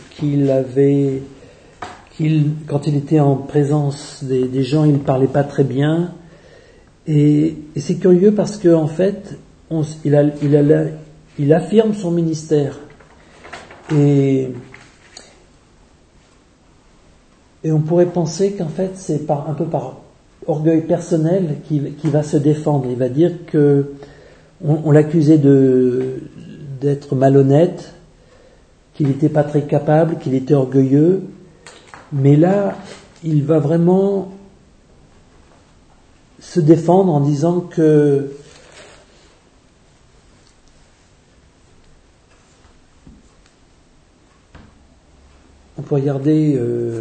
Speaker 1: quand il était en présence des gens, il ne parlait pas très bien. Et c'est curieux parce que en fait, il affirme son ministère. Et on pourrait penser qu'en fait, c'est un peu par orgueil personnel qu'il va se défendre. Il va dire que on l'accusait d'être malhonnête, qu'il n'était pas très capable, qu'il était orgueilleux. Mais là, il va vraiment se défendre en disant que on peut regarder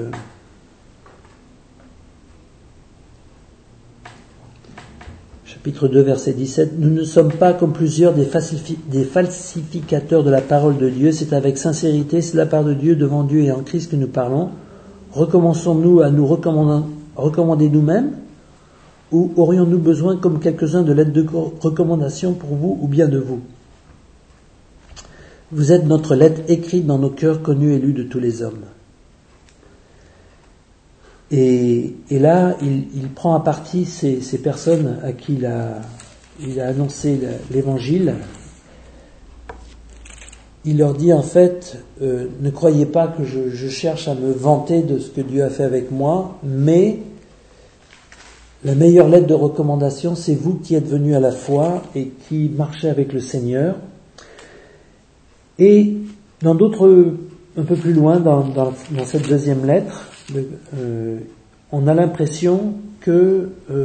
Speaker 1: chapitre 2, verset 17. Nous ne sommes pas comme plusieurs des falsificateurs de la parole de Dieu. C'est avec sincérité, c'est de la part de Dieu, devant Dieu et en Christ que nous parlons. Recommençons-nous à nous recommander nous-mêmes, ou aurions-nous besoin, comme quelques-uns, de lettres de recommandation pour vous ou bien de vous? Vous êtes notre lettre écrite dans nos cœurs, connue et lue de tous les hommes. Et là, il prend à partie ces personnes à qui il a annoncé l'évangile. Il leur dit en fait, ne croyez pas que je cherche à me vanter de ce que Dieu a fait avec moi, mais la meilleure lettre de recommandation, c'est vous qui êtes venus à la foi et qui marchez avec le Seigneur. Et dans d'autres, un peu plus loin, dans cette deuxième lettre, on a l'impression que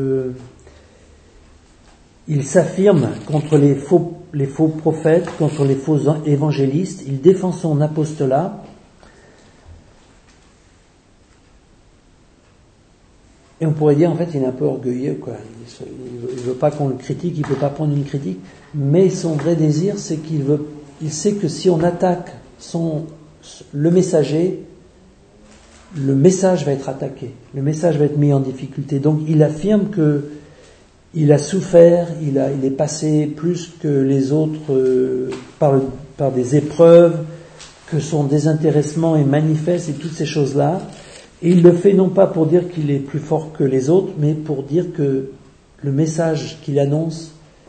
Speaker 1: il s'affirme contre les faux prophètes, contre les faux évangélistes. Il défend son apostolat. Et on pourrait dire, en fait, il est un peu orgueilleux, quoi. Il veut pas qu'on le critique, il peut pas prendre une critique. Mais son vrai désir, c'est il sait que si on attaque le messager, le message va être attaqué. Le message va être mis en difficulté. Donc, il affirme que il a souffert, il est passé plus que les autres par des épreuves, que son désintéressement est manifeste et toutes ces choses-là. Et il le fait non pas pour dire qu'il est plus fort que les autres, mais pour dire que le message qu'il annonce,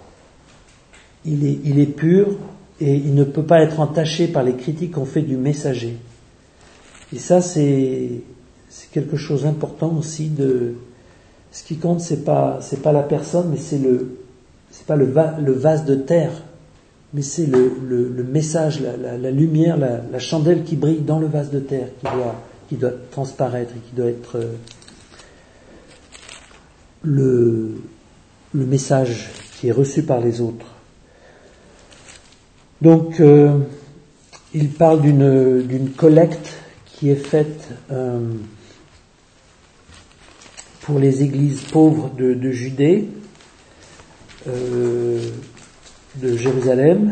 Speaker 1: il est pur et il ne peut pas être entaché par les critiques qu'on fait du messager. Et ça, c'est quelque chose d'important aussi. Ce qui compte, c'est pas la personne, mais c'est pas le vase de terre, mais c'est le message, la lumière, la chandelle qui brille dans le vase de terre qui doit transparaître et qui doit être le message qui est reçu par les autres. Donc, il parle d'une collecte qui est faite pour les églises pauvres de Judée, de Jérusalem.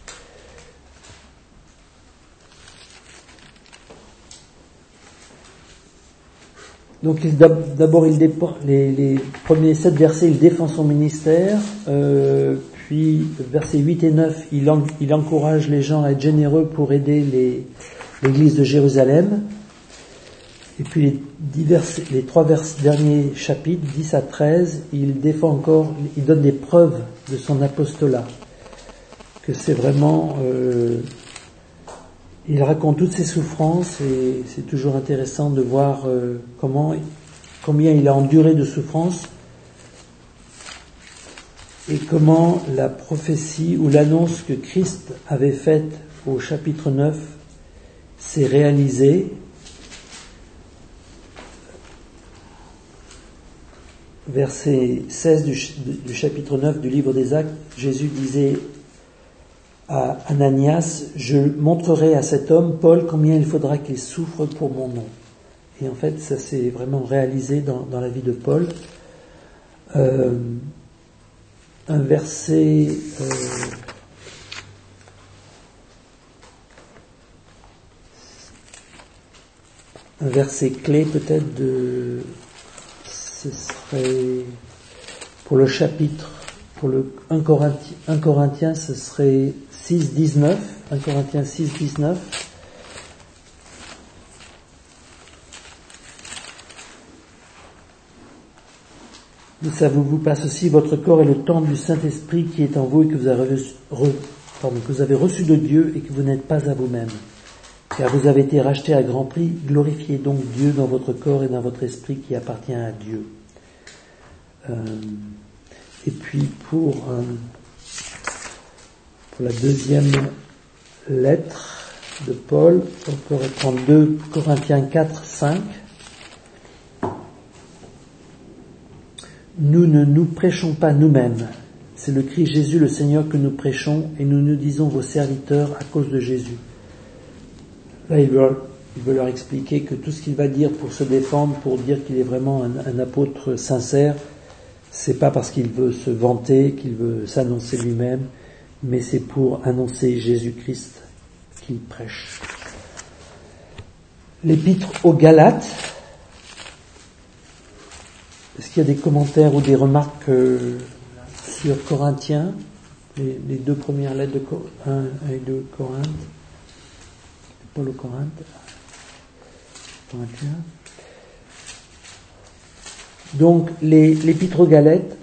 Speaker 1: Donc d'abord, les premiers 7 versets, il défend son ministère, puis versets 8 et 9, il encourage les gens à être généreux pour aider l'église de Jérusalem. Et puis les 3 derniers chapitres, 10 à 13, il défend encore, il donne des preuves de son apostolat, que c'est vraiment... il raconte toutes ses souffrances et c'est toujours intéressant de voir combien il a enduré de souffrances et comment la prophétie ou l'annonce que Christ avait faite au chapitre 9 s'est réalisée. Verset 16 du chapitre 9 du livre des Actes, Jésus disait à Ananias, « Je montrerai à cet homme, Paul, combien il faudra qu'il souffre pour mon nom. » Et en fait, ça s'est vraiment réalisé dans la vie de Paul. Un verset clé peut-être ce serait pour le chapitre, pour le 1 Corinthiens, ce serait 6,19, 1 Corinthiens 6,19. Ne savez-vous pas ceci, votre corps est le temple du Saint-Esprit qui est en vous et que vous avez reçu de Dieu et que vous n'êtes pas à vous-même. Car vous avez été rachetés à grand prix, glorifiez donc Dieu dans votre corps et dans votre esprit qui appartient à Dieu. Et puis pour la deuxième lettre de Paul, on peut reprendre 2 Corinthiens 4, 5. Nous ne nous prêchons pas nous-mêmes. C'est le Christ Jésus le Seigneur que nous prêchons et nous nous disons vos serviteurs à cause de Jésus. Là, il veut leur expliquer que tout ce qu'il va dire pour se défendre, pour dire qu'il est vraiment un apôtre sincère, c'est pas parce qu'il veut se vanter, qu'il veut s'annoncer lui-même, mais c'est pour annoncer Jésus-Christ qu'il prêche. L'épître aux Galates. Est-ce qu'il y a des commentaires ou des remarques sur Corinthiens, les deux premières lettres de 1 et 2 Corinthes, Paul aux Corinthes, Corinthiens. Donc l'épître aux Galates,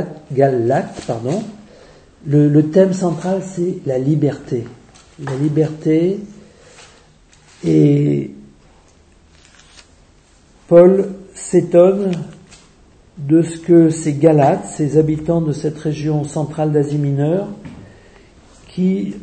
Speaker 1: le thème central c'est la liberté. La liberté, et Paul s'étonne de ce que ces Galates, ces habitants de cette région centrale d'Asie mineure, qui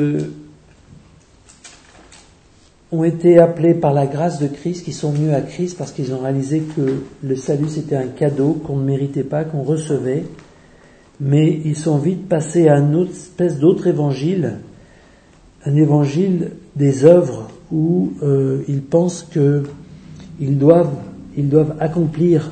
Speaker 1: ont été appelés par la grâce de Christ, qui sont venus à Christ parce qu'ils ont réalisé que le salut c'était un cadeau qu'on ne méritait pas, qu'on recevait, mais ils sont vite passés à une autre espèce d'autre évangile, un évangile des œuvres où ils pensent que ils doivent accomplir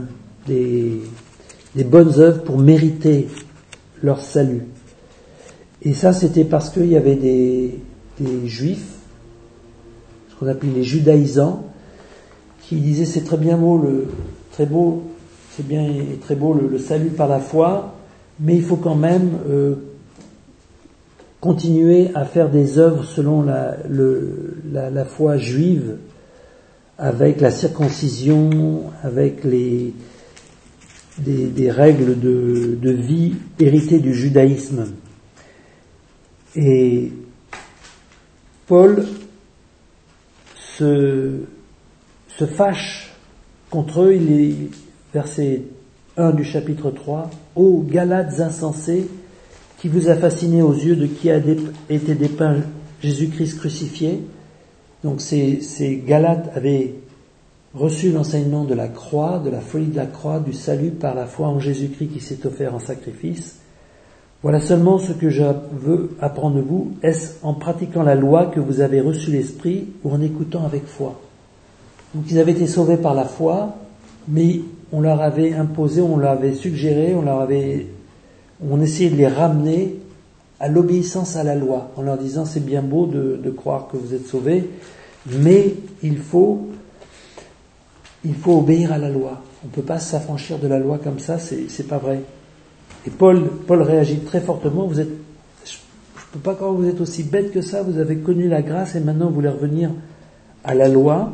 Speaker 1: des bonnes œuvres pour mériter leur salut. Et ça, c'était parce qu'il y avait des juifs, ce qu'on appelle les judaïsants, qui disaient c'est très bien beau c'est bien et très beau le salut par la foi, mais il faut quand même continuer à faire des œuvres selon la foi juive, avec la circoncision, avec des règles de vie héritées du judaïsme. Et Paul se fâche contre eux, il est verset 1 du chapitre 3, « Ô Galates insensés, qui vous a fasciné aux yeux de qui a été dépeint Jésus-Christ crucifié ?» Donc ces Galates avaient reçu l'enseignement de la croix, de la folie de la croix, du salut par la foi en Jésus-Christ qui s'est offert en sacrifice. Voilà seulement ce que je veux apprendre de vous. Est-ce en pratiquant la loi que vous avez reçu l'Esprit ou en écoutant avec foi? Donc ils avaient été sauvés par la foi, mais on leur avait imposé, on leur avait suggéré, on essayait de les ramener à l'obéissance à la loi, en leur disant c'est bien beau de croire que vous êtes sauvés, mais il faut obéir à la loi. On ne peut pas s'affranchir de la loi comme ça, c'est pas vrai. Et Paul réagit très fortement, je peux pas croire que vous êtes aussi bête que ça, vous avez connu la grâce et maintenant vous voulez revenir à la loi.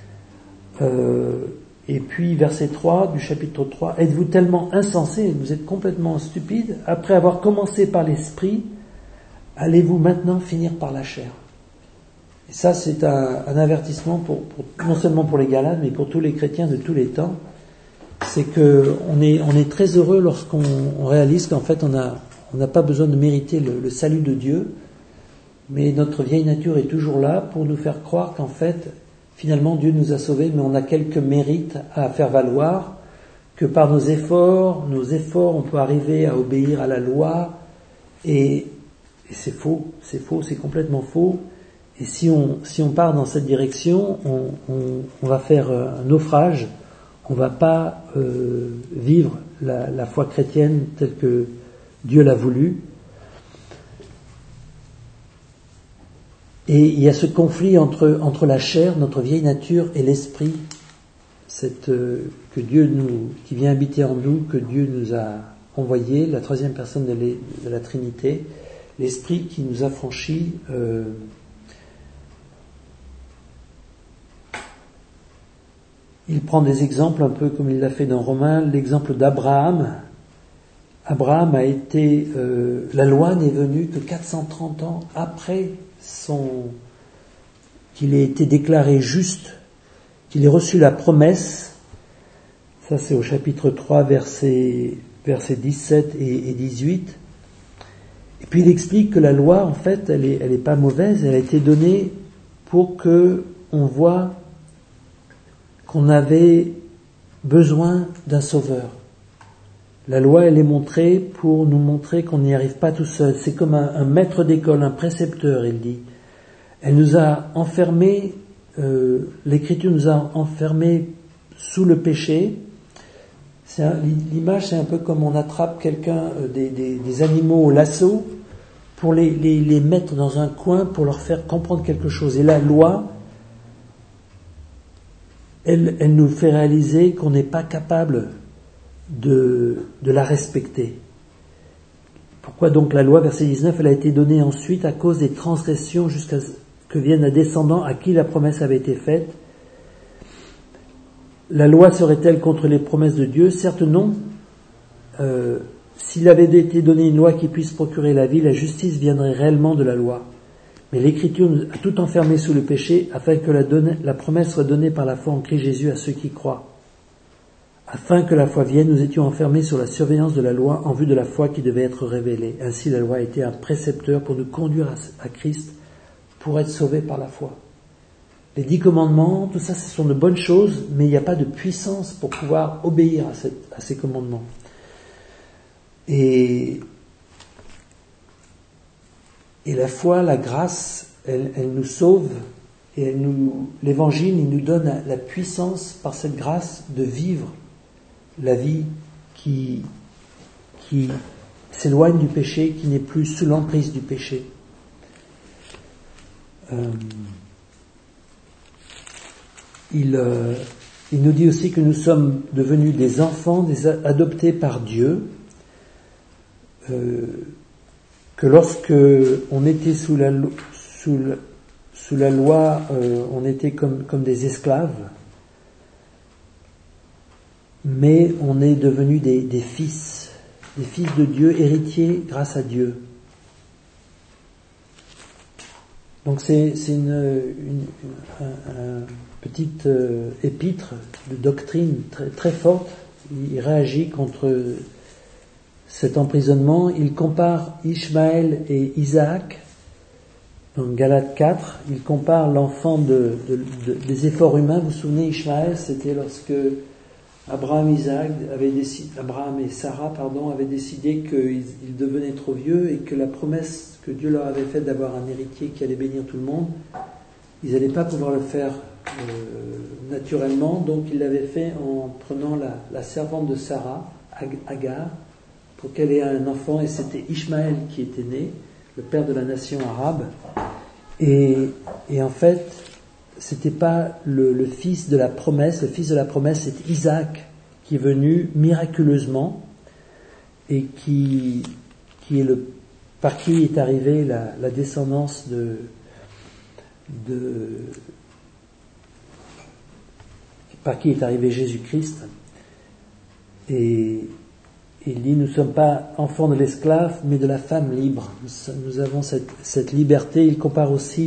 Speaker 1: Et puis verset 3 du chapitre 3, êtes-vous tellement insensés, vous êtes complètement stupides, après avoir commencé par l'esprit, allez-vous maintenant finir par la chair? Et ça c'est un avertissement pour non seulement pour les Galates, mais pour tous les chrétiens de tous les temps. c'est que on est très heureux lorsqu'on réalise qu'en fait on n'a pas besoin de mériter le salut de Dieu, mais notre vieille nature est toujours là pour nous faire croire qu'en fait, finalement Dieu nous a sauvés, mais on a quelques mérites à faire valoir, que par nos efforts, on peut arriver à obéir à la loi, et c'est faux, c'est complètement faux. Et si on part dans cette direction, on va faire un naufrage, on va pas vivre la foi chrétienne telle que Dieu l'a voulu. Et il y a ce conflit entre la chair, notre vieille nature, et l'esprit, que Dieu qui vient habiter en nous, que Dieu nous a envoyé, la troisième personne de la Trinité, l'esprit qui nous affranchit. Il prend des exemples un peu comme il l'a fait dans Romains, l'exemple d'Abraham. Abraham a été, la loi n'est venue que 430 ans après qu'il ait été déclaré juste, qu'il ait reçu la promesse. Ça c'est au chapitre 3, versets 17 et 18. Et puis il explique que la loi, en fait, elle est pas mauvaise, elle a été donnée pour que on voit qu'on avait besoin d'un sauveur. La loi, elle est montrée pour nous montrer qu'on n'y arrive pas tout seul. C'est comme un maître d'école, un précepteur, il dit. Elle nous a enfermés, l'Écriture nous a enfermés sous le péché. L'image, c'est un peu comme on attrape quelqu'un, des animaux au lasso, pour les mettre dans un coin, pour leur faire comprendre quelque chose. Et la loi, elle nous fait réaliser qu'on n'est pas capable de la respecter. Pourquoi donc la loi, verset 19, elle a été donnée ensuite à cause des transgressions jusqu'à ce que vienne un descendant à qui la promesse avait été faite. La loi serait-elle contre les promesses de Dieu? Certes non. S'il avait été donné une loi qui puisse procurer la vie, la justice viendrait réellement de la loi. Mais l'Écriture nous a tout enfermé sous le péché afin que la promesse soit donnée par la foi en Christ Jésus à ceux qui croient. Afin que la foi vienne, nous étions enfermés sur la surveillance de la loi en vue de la foi qui devait être révélée. Ainsi, la loi a été un précepteur pour nous conduire à Christ, pour être sauvés par la foi. Les 10 commandements, tout ça, ce sont de bonnes choses, mais il n'y a pas de puissance pour pouvoir obéir à ces commandements. Et la foi, la grâce, elle nous sauve, et l'Évangile, il nous donne la puissance par cette grâce de vivre la vie qui s'éloigne du péché, qui n'est plus sous l'emprise du péché. Il nous dit aussi que nous sommes devenus des enfants, adoptés par Dieu, que lorsque on était sous la loi, on était comme des esclaves, mais on est devenus des fils de Dieu, héritiers grâce à Dieu. Donc c'est une petite épître de doctrine très, très forte. Il réagit contre cet emprisonnement. Il compare Ishmaël et Isaac. Dans Galates 4, il compare l'enfant des efforts humains. Vous vous souvenez, Ishmaël, c'était lorsque Abraham et Sarah avaient décidé qu'ils devenaient trop vieux et que la promesse que Dieu leur avait faite d'avoir un héritier qui allait bénir tout le monde, ils n'allaient pas pouvoir le faire naturellement, donc ils l'avaient fait en prenant la servante de Sarah, Agar, pour qu'elle ait un enfant, et c'était Ishmaël qui était né, le père de la nation arabe. Et en fait, c'était pas le fils de la promesse. Le fils de la promesse, c'est Isaac, qui est venu miraculeusement et par qui est arrivée la descendance par qui est arrivé Jésus-Christ. Et il dit, nous ne sommes pas enfants de l'esclave, mais de la femme libre. Nous avons cette liberté. Il compare aussi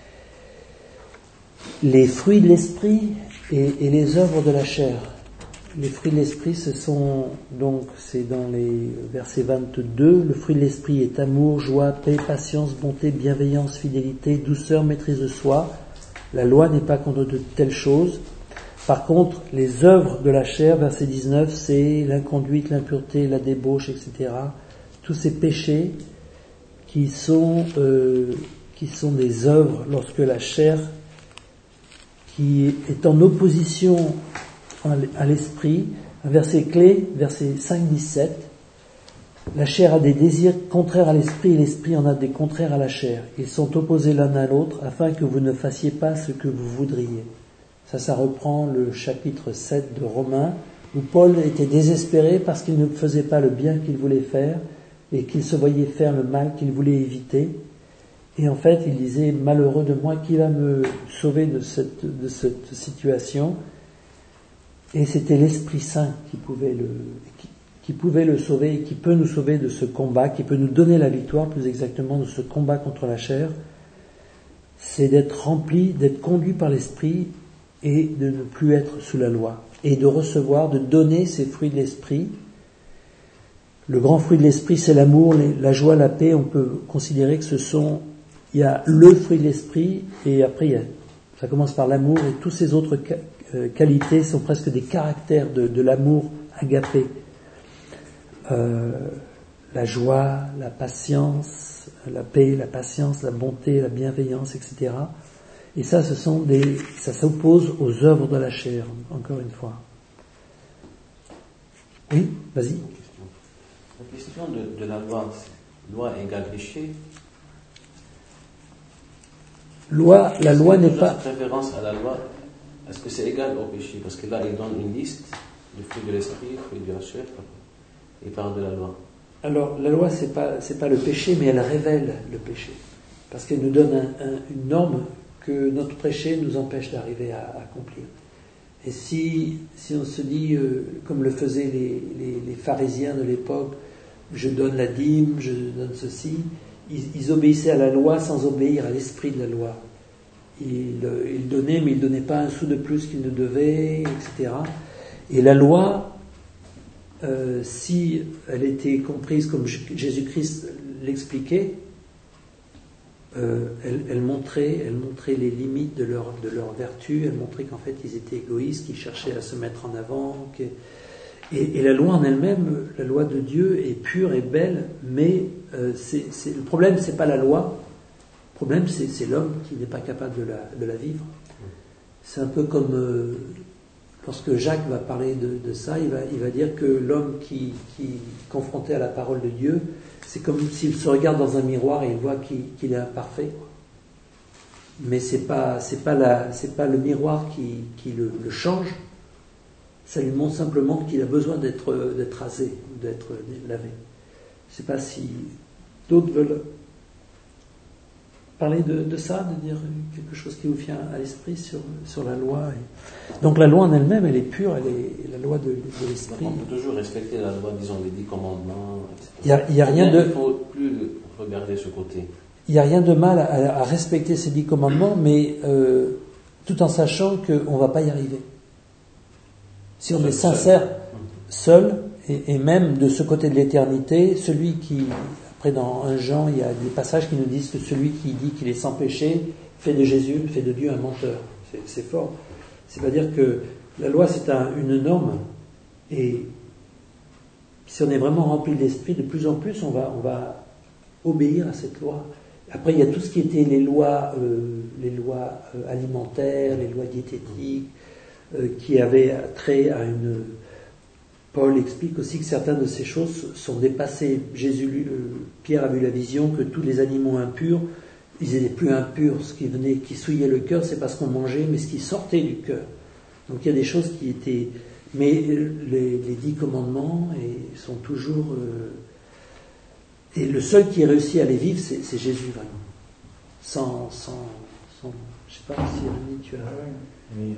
Speaker 1: les fruits de l'esprit et les œuvres de la chair. les fruits de l'esprit, c'est dans les versets 22. Le fruit de l'esprit est amour, joie, paix, patience, bonté, bienveillance, fidélité, douceur, maîtrise de soi. La loi n'est pas contre de telles choses. Par contre, les œuvres de la chair, verset 19, c'est l'inconduite, l'impureté, la débauche, etc. Tous ces péchés qui sont des œuvres lorsque la chair, qui est en opposition à l'esprit, un verset clé, verset 5-17, la chair a des désirs contraires à l'esprit et l'esprit en a des contraires à la chair. Ils sont opposés l'un à l'autre afin que vous ne fassiez pas ce que vous voudriez. Ça reprend le chapitre 7 de Romains, où Paul était désespéré parce qu'il ne faisait pas le bien qu'il voulait faire et qu'il se voyait faire le mal qu'il voulait éviter. Et en fait, il disait, malheureux de moi, qui va me sauver de cette situation? Et c'était l'Esprit Saint qui pouvait le sauver et qui peut nous sauver de ce combat, qui peut nous donner la victoire, plus exactement, de ce combat contre la chair. C'est d'être rempli, d'être conduit par l'Esprit et de ne plus être sous la loi. Et de recevoir, de donner ces fruits de l'Esprit. Le grand fruit de l'Esprit, c'est l'amour, la joie, la paix. On peut considérer que il y a le fruit de l'Esprit et après ça commence par l'amour et toutes ces autres qualités sont presque des caractères de l'amour agapé. La joie, la patience, la paix, la patience, la bonté, la bienveillance, etc. Et ça s'oppose aux œuvres de la chair, encore une fois. Oui, vas-y.
Speaker 4: La question de la loi égale péché.
Speaker 1: La loi n'est pas...
Speaker 4: Cette référence à la loi, est-ce que c'est égal au péché? Parce que là, il donne une liste de fruits de l'esprit, fruits de la chair, et parle de la loi.
Speaker 1: Alors, la loi, c'est pas le péché, mais elle révèle le péché. Parce qu'elle nous donne une norme que notre péché nous empêche d'arriver à accomplir. Et si on se dit, comme le faisaient les pharisiens de l'époque, je donne la dîme, je donne ceci, ils obéissaient à la loi sans obéir à l'esprit de la loi. Ils donnaient, mais ils ne donnaient pas un sou de plus qu'ils ne devaient, etc. Et la loi, si elle était comprise comme Jésus-Christ l'expliquait, elle montrait les limites de leur vertu, elle montrait qu'en fait ils étaient égoïstes, qu'ils cherchaient à se mettre en avant. Et la loi en elle-même, la loi de Dieu est pure et belle, mais le problème, c'est pas la loi. Le problème, c'est l'homme qui n'est pas capable de la vivre. C'est un peu comme lorsque Jacques va parler de ça, il va dire que l'homme qui confronté à la parole de Dieu, c'est comme s'il se regarde dans un miroir et il voit qu'il est imparfait. Mais c'est pas le miroir qui le change. Ça lui montre simplement qu'il a besoin d'être rasé, d'être lavé. Je ne sais pas si d'autres veulent parler de ça, de dire quelque chose qui vous vient à l'esprit sur la loi. Donc la loi en elle-même, elle est pure, elle est la loi de l'esprit.
Speaker 4: Donc on peut toujours respecter la loi, disons les 10 commandements, etc.
Speaker 1: Il y a rien de...
Speaker 4: Il ne faut plus regarder ce côté.
Speaker 1: Il n'y a rien de mal à respecter ces 10 commandements, mais tout en sachant qu'on ne va pas y arriver. Si on est sincère, seul, et même de ce côté de l'éternité, celui qui, après dans 1 Jean, il y a des passages qui nous disent que celui qui dit qu'il est sans péché fait de Jésus, fait de Dieu un menteur. C'est fort. C'est-à-dire que la loi, c'est une norme, et si on est vraiment rempli de l'esprit, de plus en plus, on va obéir à cette loi. Après, il y a tout ce qui était les lois alimentaires, les lois diététiques, qui avaient trait à une... Paul explique aussi que certaines de ces choses sont dépassées. Pierre a vu la vision que tous les animaux impurs, ils n'étaient plus impurs. Ce qui souillait le cœur, c'est pas ce qu'on mangeait, mais ce qui sortait du cœur. Donc il y a des choses qui étaient... Mais les 10 commandements sont toujours... Et le seul qui réussit à les vivre, c'est Jésus, vraiment. Sans je sais pas si Rémi, tu as...
Speaker 3: Oui.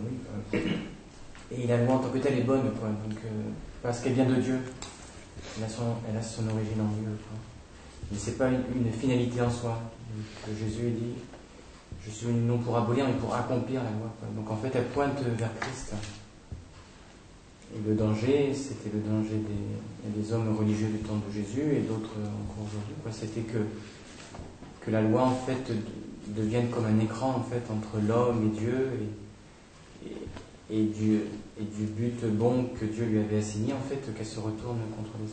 Speaker 3: Et la loi en tant que telle est bonne, quoi. Donc, parce qu'elle vient de Dieu. Elle a son origine en Dieu, quoi. Mais c'est pas une finalité en soi. Que Jésus dit, je suis venu non pour abolir, mais pour accomplir la loi, quoi. Donc en fait, elle pointe vers Christ. le danger, c'était le danger des hommes religieux du temps de Jésus et d'autres encore aujourd'hui. C'était que la loi en fait devienne comme un écran en fait entre l'homme et Dieu et du but bon que Dieu lui avait assigné en fait, qu'elle se retourne contre les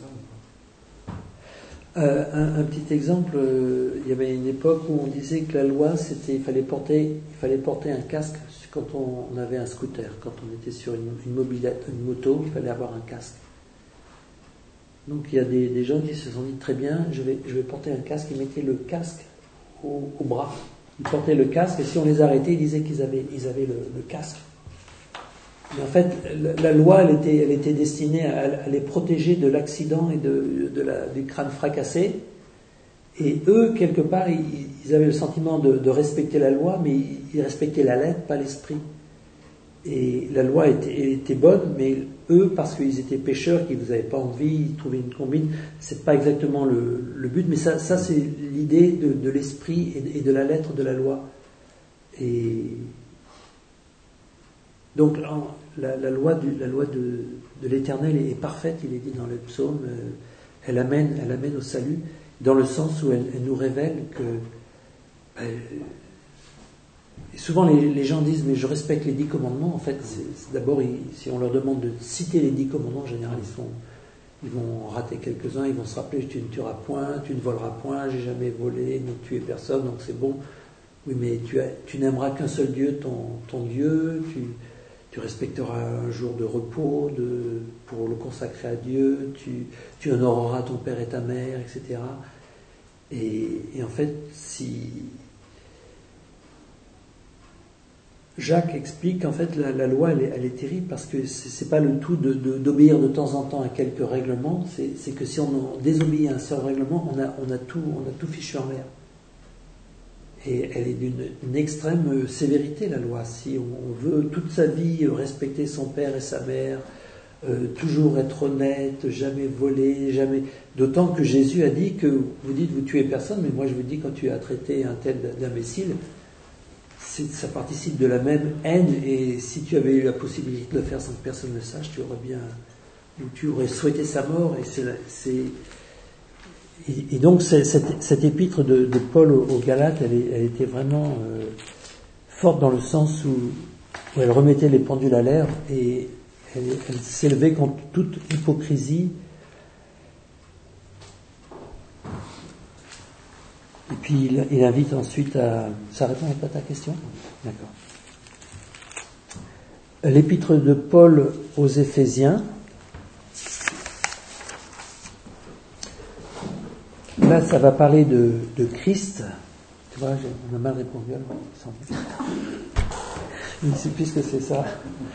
Speaker 3: hommes.
Speaker 1: Un petit exemple, il y avait une époque où on disait que la loi, il fallait porter un casque quand on avait un scooter, quand on était sur une mobilette, une moto, il fallait avoir un casque. Donc il y a des gens qui se sont dit très bien, je vais porter un casque, ils mettaient le casque au bras, ils portaient le casque et si on les arrêtait, ils disaient qu'ils avaient le casque. Mais en fait, la loi, elle était destinée à les protéger de l'accident et du crâne fracassé. Et eux, quelque part, ils avaient le sentiment de respecter la loi, mais ils respectaient la lettre, pas l'esprit. Et la loi était bonne, mais eux, parce qu'ils étaient pécheurs, qu'ils n'avaient pas envie, ils trouvaient une combine, c'est pas exactement le but, mais ça c'est l'idée de l'esprit et de la lettre de la loi. Et donc la loi de l'Éternel est parfaite, il est dit dans le psaume, elle amène au salut, dans le sens où elle nous révèle que et souvent les gens disent mais je respecte les 10 commandements. En fait, c'est d'abord si on leur demande de citer les 10 commandements, en général ils vont rater quelques-uns, ils vont se rappeler tu ne tueras point, tu ne voleras point, j'ai jamais volé ni tué personne, donc c'est bon. Oui, mais tu n'aimeras qu'un seul Dieu, ton Dieu, tu respecteras un jour de repos pour le consacrer à Dieu, tu honoreras ton père et ta mère, etc. Et en fait, si Jacques explique qu'en fait la loi elle est terrible parce que c'est pas le tout d'obéir de temps en temps à quelques règlements, c'est que si on désobéit à un seul règlement, on a tout fichu en l'air. Et elle est d'une extrême sévérité, la loi. Si on veut toute sa vie respecter son père et sa mère, toujours être honnête, jamais voler, jamais... D'autant que Jésus a dit que vous dites vous tuez personne, mais moi je vous dis quand tu as traité un tel d'imbécile, ça participe de la même haine, et si tu avais eu la possibilité de le faire sans que personne ne le sache, tu aurais souhaité sa mort, et donc cette épître de Paul aux Galates, elle était vraiment forte dans le sens où elle remettait les pendules à l'air et elle s'élevait contre toute hypocrisie. Et puis il invite ensuite à... Ça répond pas à ta question ? D'accord. L'épître de Paul aux Éphésiens. Là, ça va parler de Christ. Tu vois, on a mal répondu alors. Je ne sais plus ce que c'est ça.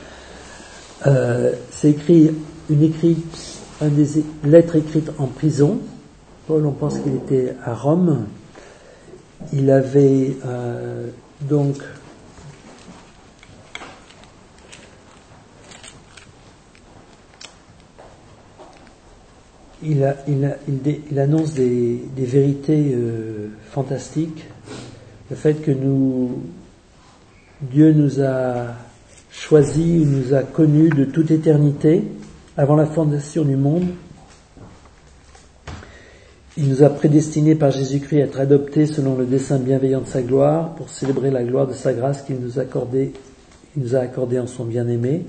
Speaker 1: C'est écrit une lettre écrite en prison. Paul, on pense qu'il était à Rome. Il avait donc il annonce des vérités fantastiques. Le fait que Dieu nous a choisis, nous a connus de toute éternité, avant la fondation du monde. Il nous a prédestinés par Jésus-Christ à être adoptés selon le dessein bienveillant de sa gloire, pour célébrer la gloire de sa grâce qu'il nous a accordée en son bien-aimé.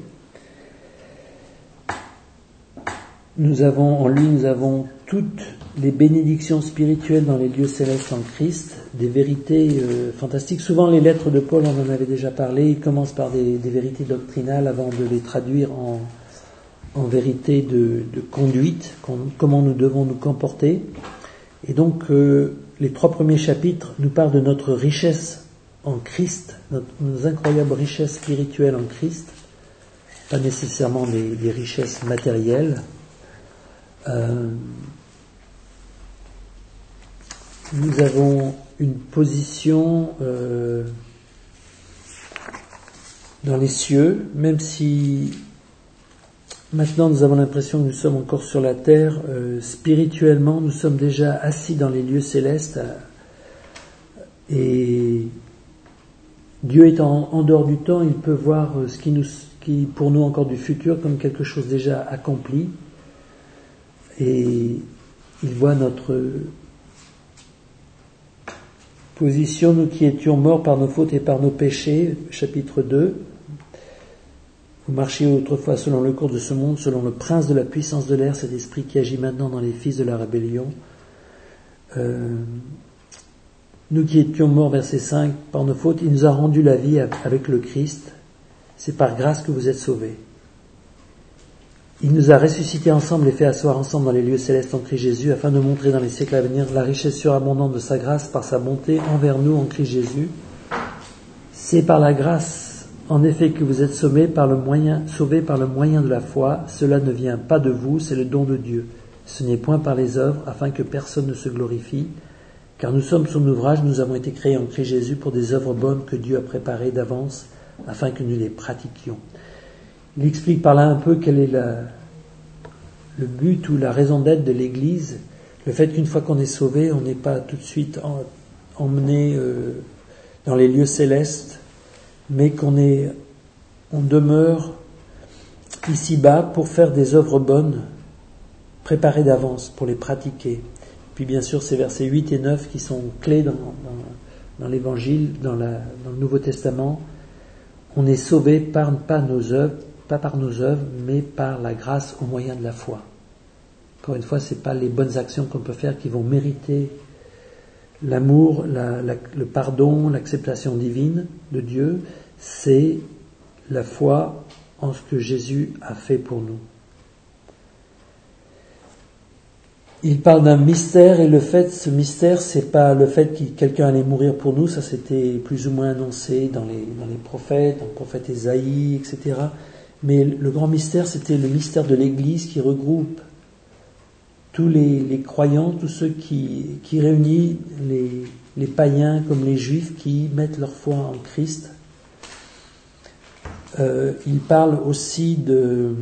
Speaker 1: En lui, nous avons toutes les bénédictions spirituelles dans les lieux célestes en Christ, des vérités fantastiques. Souvent, les lettres de Paul, on en avait déjà parlé, il commence par des vérités doctrinales avant de les traduire en vérité de conduite, comment nous devons nous comporter. Et donc, les 3 premiers chapitres nous parlent de notre richesse en Christ, nos incroyables richesses spirituelles en Christ, pas nécessairement des richesses matérielles. Nous avons une position dans les cieux, même si maintenant nous avons l'impression que nous sommes encore sur la terre, spirituellement nous sommes déjà assis dans les lieux célestes, et Dieu étant en dehors du temps, il peut voir ce qui qui pour nous encore du futur comme quelque chose déjà accompli. Et il voit notre position, nous qui étions morts par nos fautes et par nos péchés, chapitre 2. Vous marchiez autrefois selon le cours de ce monde, selon le prince de la puissance de l'air, cet esprit qui agit maintenant dans les fils de la rébellion. Nous qui étions morts, verset 5, par nos fautes, il nous a rendu la vie avec le Christ. C'est par grâce que vous êtes sauvés. Il nous a ressuscités ensemble et fait asseoir ensemble dans les lieux célestes en Christ Jésus, afin de montrer dans les siècles à venir la richesse surabondante de sa grâce par sa bonté envers nous en Christ Jésus. C'est par la grâce, en effet, que vous êtes sauvés par le moyen de la foi. Cela ne vient pas de vous, c'est le don de Dieu. Ce n'est point par les œuvres, afin que personne ne se glorifie, car nous sommes son ouvrage, nous avons été créés en Christ Jésus pour des œuvres bonnes que Dieu a préparées d'avance, afin que nous les pratiquions. Il explique par là un peu quel est le but ou la raison d'être de l'Église, le fait qu'une fois qu'on est sauvé, on n'est pas tout de suite emmené dans les lieux célestes, mais qu'on demeure ici-bas pour faire des œuvres bonnes, préparées d'avance, pour les pratiquer. Puis bien sûr, ces versets 8 et 9 qui sont clés dans l'Évangile, dans le Nouveau Testament. On est sauvé pas par nos œuvres, mais par la grâce au moyen de la foi. Encore une fois, c'est pas les bonnes actions qu'on peut faire qui vont mériter l'amour, le pardon, l'acceptation divine de Dieu. C'est la foi en ce que Jésus a fait pour nous. Il parle d'un mystère, et ce mystère, c'est pas le fait que quelqu'un allait mourir pour nous, ça c'était plus ou moins annoncé dans les prophètes, dans le prophète Ésaïe, etc. Mais le grand mystère, c'était le mystère de l'Église qui regroupe tous les croyants, tous ceux qui réunit les païens comme les juifs qui mettent leur foi en Christ. Il parle aussi de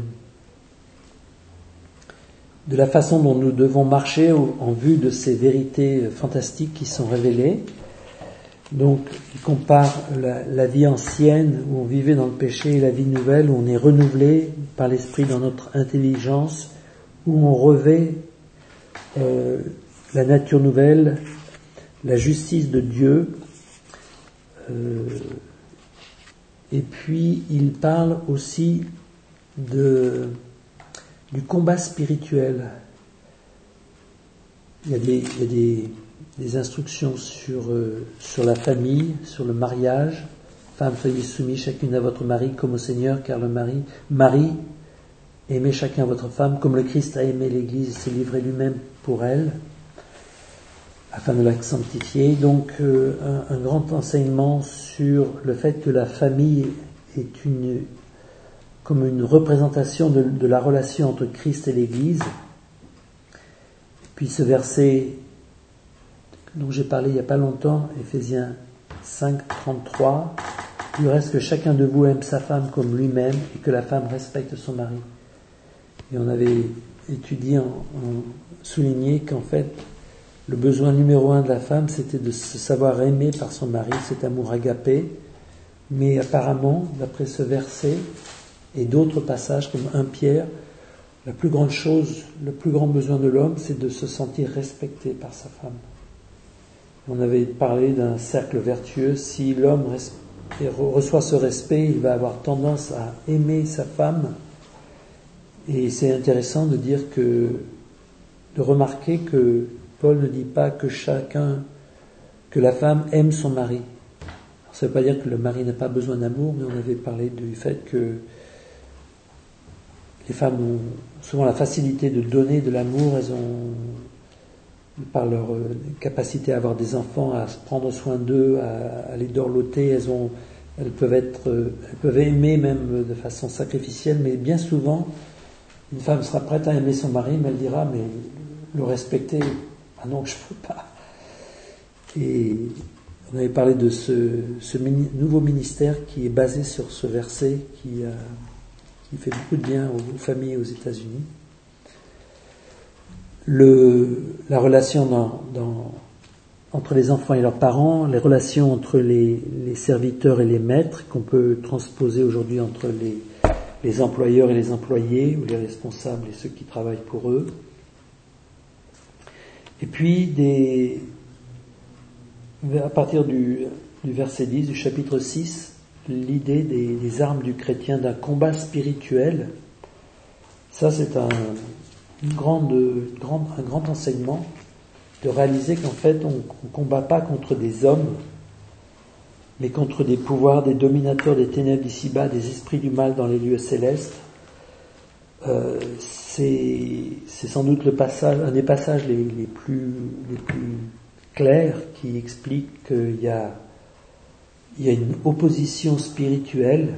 Speaker 1: la façon dont nous devons marcher en vue de ces vérités fantastiques qui sont révélées. Donc, il compare la vie ancienne où on vivait dans le péché et la vie nouvelle où on est renouvelé par l'Esprit dans notre intelligence, où on revêt la nature nouvelle, la justice de Dieu. Et puis, il parle aussi du combat spirituel. Il y a des instructions sur la famille, sur le mariage. Femmes, soyez soumis chacune à votre mari comme au Seigneur, car le mari, aimez chacun votre femme comme le Christ a aimé l'Église et s'est livré lui-même pour elle, afin de la sanctifier. Donc, un grand enseignement sur le fait que la famille est comme une représentation de la relation entre Christ et l'Église. Puis ce verset dont j'ai parlé il n'y a pas longtemps, Éphésiens 5, 33, « Il reste que chacun de vous aime sa femme comme lui-même et que la femme respecte son mari. » Et on avait étudié, souligné qu'en fait, le besoin numéro 1 de la femme, c'était de se savoir aimer par son mari, cet amour agapé. Mais apparemment, d'après ce verset et d'autres passages comme 1 Pierre, la plus grande chose, le plus grand besoin de l'homme, c'est de se sentir respecté par sa femme. On avait parlé d'un cercle vertueux. Si l'homme reçoit ce respect, il va avoir tendance à aimer sa femme. Et c'est intéressant de remarquer que Paul ne dit pas que la femme aime son mari. Alors, ça ne veut pas dire que le mari n'a pas besoin d'amour, mais on avait parlé du fait que les femmes ont souvent la facilité de donner de l'amour, par leur capacité à avoir des enfants, à prendre soin d'eux, à les dorloter, elles peuvent aimer même de façon sacrificielle, mais bien souvent, une femme sera prête à aimer son mari, mais elle dira, mais le respecter, ah non, je ne peux pas. Et on avait parlé de ce nouveau ministère qui est basé sur ce verset qui fait beaucoup de bien aux familles aux États-Unis. La relation entre les enfants et leurs parents, les relations entre les serviteurs et les maîtres, qu'on peut transposer aujourd'hui entre les employeurs et les employés, ou les responsables et ceux qui travaillent pour eux. Et puis, à partir du verset 10, du chapitre 6, l'idée des armes du chrétien, d'un combat spirituel. Ça, c'est un grand enseignement, de réaliser qu'en fait, on ne combat pas contre des hommes, mais contre des pouvoirs, des dominateurs des ténèbres d'ici-bas, des esprits du mal dans les lieux célestes. C'est sans doute un des passages les plus clairs qui explique qu'il y a une opposition spirituelle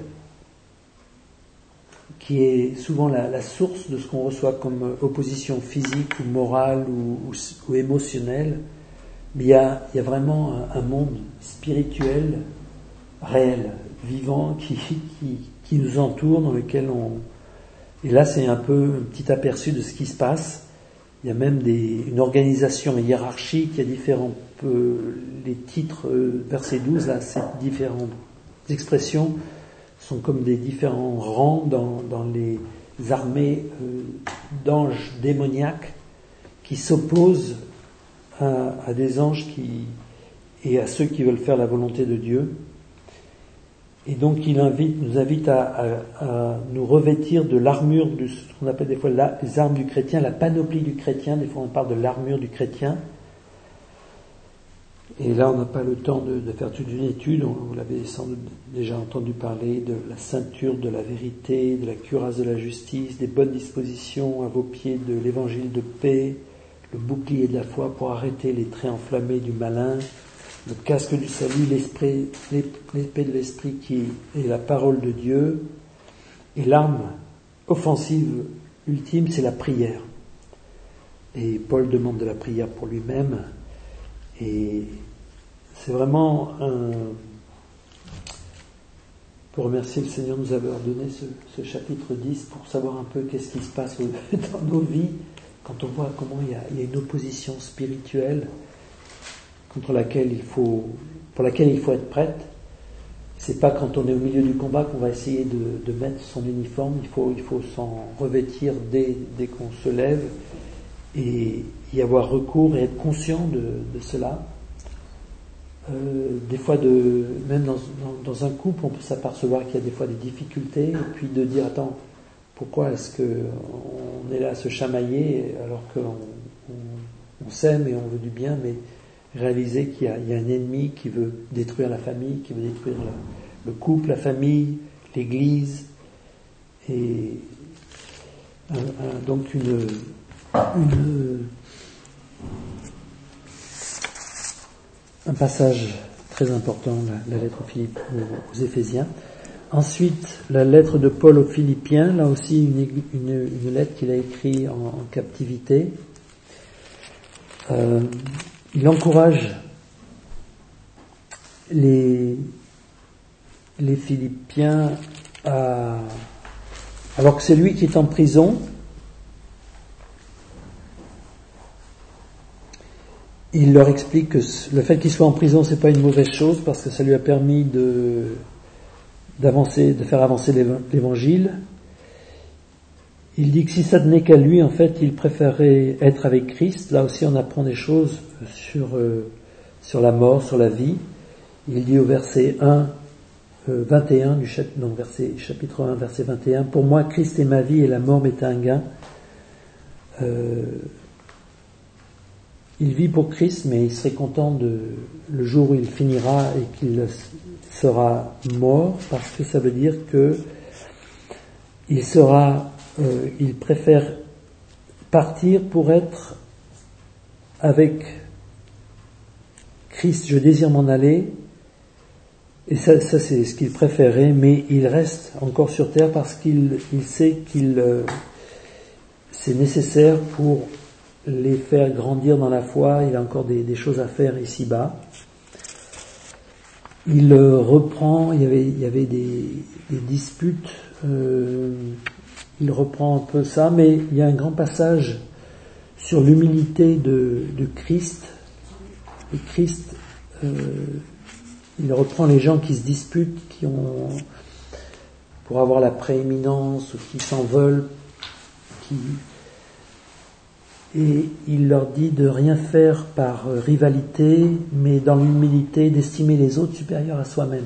Speaker 1: qui est souvent la source de ce qu'on reçoit comme opposition physique ou morale ou émotionnelle. Mais il y a vraiment un monde spirituel, réel, vivant, qui nous entoure, dans lequel Et là, c'est un peu un petit aperçu de ce qui se passe. Il y a même une organisation hiérarchique, il y a différents... les titres, verset 12, là, ces différentes expressions sont comme des différents rangs dans les armées d'anges démoniaques qui s'opposent à des anges et à ceux qui veulent faire la volonté de Dieu. Et donc il nous invite à nous revêtir de l'armure, ce qu'on appelle des fois les armes du chrétien, la panoplie du chrétien. Des fois on parle de l'armure du chrétien. Et là on n'a pas le temps de faire toute une étude, vous l'avez sans doute déjà entendu parler de la ceinture de la vérité, de la cuirasse de la justice, des bonnes dispositions à vos pieds de l'évangile de paix, le bouclier de la foi pour arrêter les traits enflammés du malin, le casque du salut, l'épée de l'esprit qui est la parole de Dieu, et l'arme offensive ultime, c'est la prière. Et Paul demande de la prière pour lui-même, et c'est vraiment pour remercier le Seigneur de nous avoir donné ce chapitre 10 pour savoir un peu qu'est-ce qui se passe dans nos vies, quand on voit comment il y a une opposition spirituelle pour laquelle il faut être prête. C'est pas quand on est au milieu du combat qu'on va essayer de mettre son uniforme. Il faut s'en revêtir dès qu'on se lève et y avoir recours et être conscient de cela. Des fois, même dans un couple, on peut s'apercevoir qu'il y a des fois des difficultés et puis de dire attends, pourquoi est-ce qu'on est là à se chamailler alors qu'on s'aime et on veut du bien, mais réaliser qu'il y a un ennemi qui veut détruire la famille, qui veut détruire le couple, la famille, l'église, et donc un passage très important, la lettre aux Éphésiens. Ensuite, la lettre de Paul aux Philippiens, là aussi une lettre qu'il a écrite en captivité. Il encourage les Philippiens alors que c'est lui qui est en prison, il leur explique que le fait qu'il soit en prison, c'est pas une mauvaise chose parce que ça lui a permis de faire avancer l'évangile. Il dit que si ça tenait qu'à lui, en fait, il préférait être avec Christ. Là aussi, on apprend des choses sur la mort, sur la vie. Il dit au verset 21 chapitre 1, verset 21, « Pour moi, Christ est ma vie et la mort m'est un gain. » Il vit pour Christ, mais il serait content le jour où il finira et qu'il sera mort, parce que ça veut dire que il préfère partir pour être avec Christ. Je désire m'en aller, et ça c'est ce qu'il préférait, mais il reste encore sur terre parce qu'il sait c'est nécessaire pour les faire grandir dans la foi. Il a encore des choses à faire ici-bas. Il reprend, il y avait des disputes, il reprend un peu ça, mais il y a un grand passage sur l'humilité de Christ. Et Christ, il reprend les gens qui se disputent, pour avoir la prééminence ou qui s'en veulent, et il leur dit de rien faire par rivalité, mais dans l'humilité d'estimer les autres supérieurs à soi-même.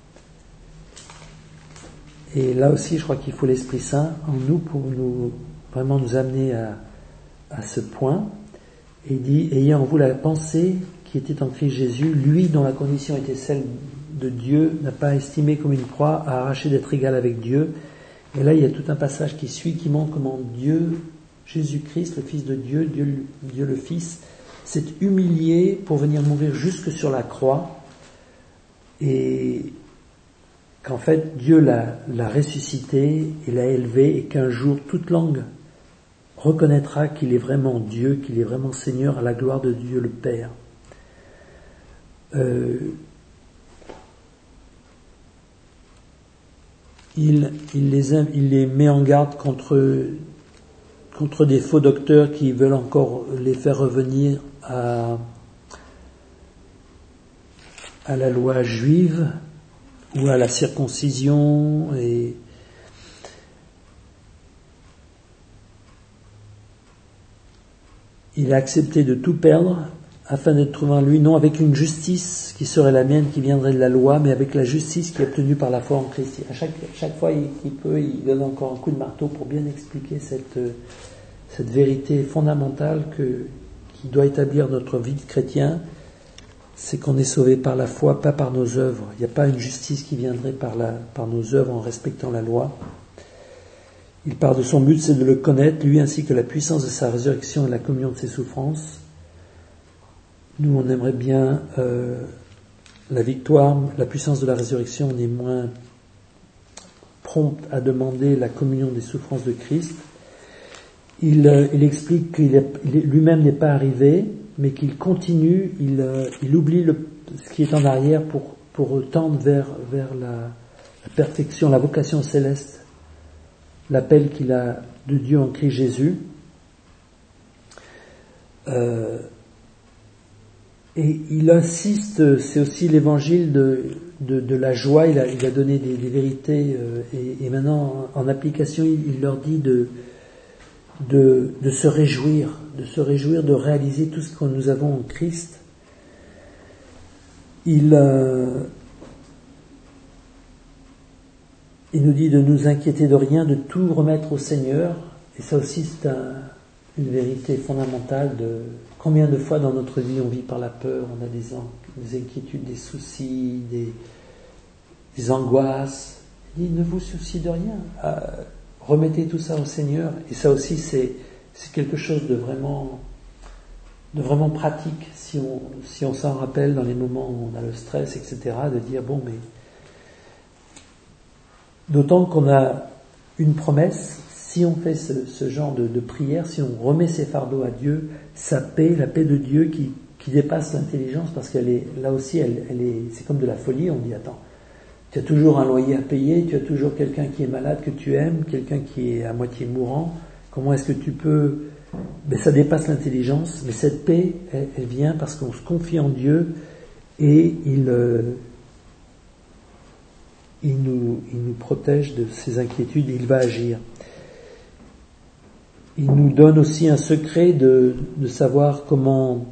Speaker 1: Et là aussi, je crois qu'il faut l'Esprit Saint en nous pour vraiment nous amener à ce point. Et il dit, ayez en vous la pensée qui était en Christ Jésus, lui dont la condition était celle de Dieu, n'a pas estimé comme une proie à arracher d'être égal avec Dieu. Et là, il y a tout un passage qui suit, qui montre comment Dieu, Jésus-Christ, le Fils de Dieu, Dieu le Fils, s'est humilié pour venir mourir jusque sur la croix, et qu'en fait Dieu l'a ressuscité et l'a élevé, et qu'un jour toute langue reconnaîtra qu'il est vraiment Dieu, qu'il est vraiment Seigneur, à la gloire de Dieu le Père. Il les met en garde contre des faux docteurs qui veulent encore les faire revenir à la loi juive ou à la circoncision, et il a accepté de tout perdre afin d'être trouvé en lui, non avec une justice qui serait la mienne, qui viendrait de la loi, mais avec la justice qui est obtenue par la foi en Christ. À chaque fois qu'il peut, il donne encore un coup de marteau pour bien expliquer cette vérité fondamentale qui doit établir notre vie de chrétien, c'est qu'on est sauvé par la foi, pas par nos œuvres. Il n'y a pas une justice qui viendrait par nos œuvres en respectant la loi. Il part de son but, c'est de le connaître, lui ainsi que la puissance de sa résurrection et la communion de ses souffrances. Nous, on aimerait bien la victoire, la puissance de la résurrection. On est moins prompt à demander la communion des souffrances de Christ. Il explique qu'il lui-même n'est pas arrivé, mais qu'il continue, il oublie ce qui est en arrière pour tendre vers la perfection, la vocation céleste, l'appel qu'il a de Dieu en Christ Jésus. Et il insiste, c'est aussi l'évangile de la joie, il a donné des vérités, et maintenant en application il leur dit de se réjouir, de réaliser tout ce que nous avons en Christ. Il nous dit de nous inquiéter de rien, de tout remettre au Seigneur, et ça aussi c'est une vérité fondamentale. Combien de fois dans notre vie on vit par la peur, on a des inquiétudes, des soucis, des angoisses. Il dit, ne vous souciez de rien, remettez tout ça au Seigneur. Et ça aussi c'est quelque chose de vraiment pratique, si on s'en rappelle dans les moments où on a le stress, etc., de dire bon, mais d'autant qu'on a une promesse. Si on fait ce genre de prière, si on remet ses fardeaux à Dieu, sa paix, la paix de Dieu qui dépasse l'intelligence, parce qu'elle est là aussi, c'est comme de la folie. On dit attends, tu as toujours un loyer à payer, tu as toujours quelqu'un qui est malade que tu aimes, quelqu'un qui est à moitié mourant. Comment est-ce que tu peux... Mais ça dépasse l'intelligence. Mais cette paix, elle vient parce qu'on se confie en Dieu et il nous protège de ses inquiétudes et il va agir. Il nous donne aussi un secret de savoir comment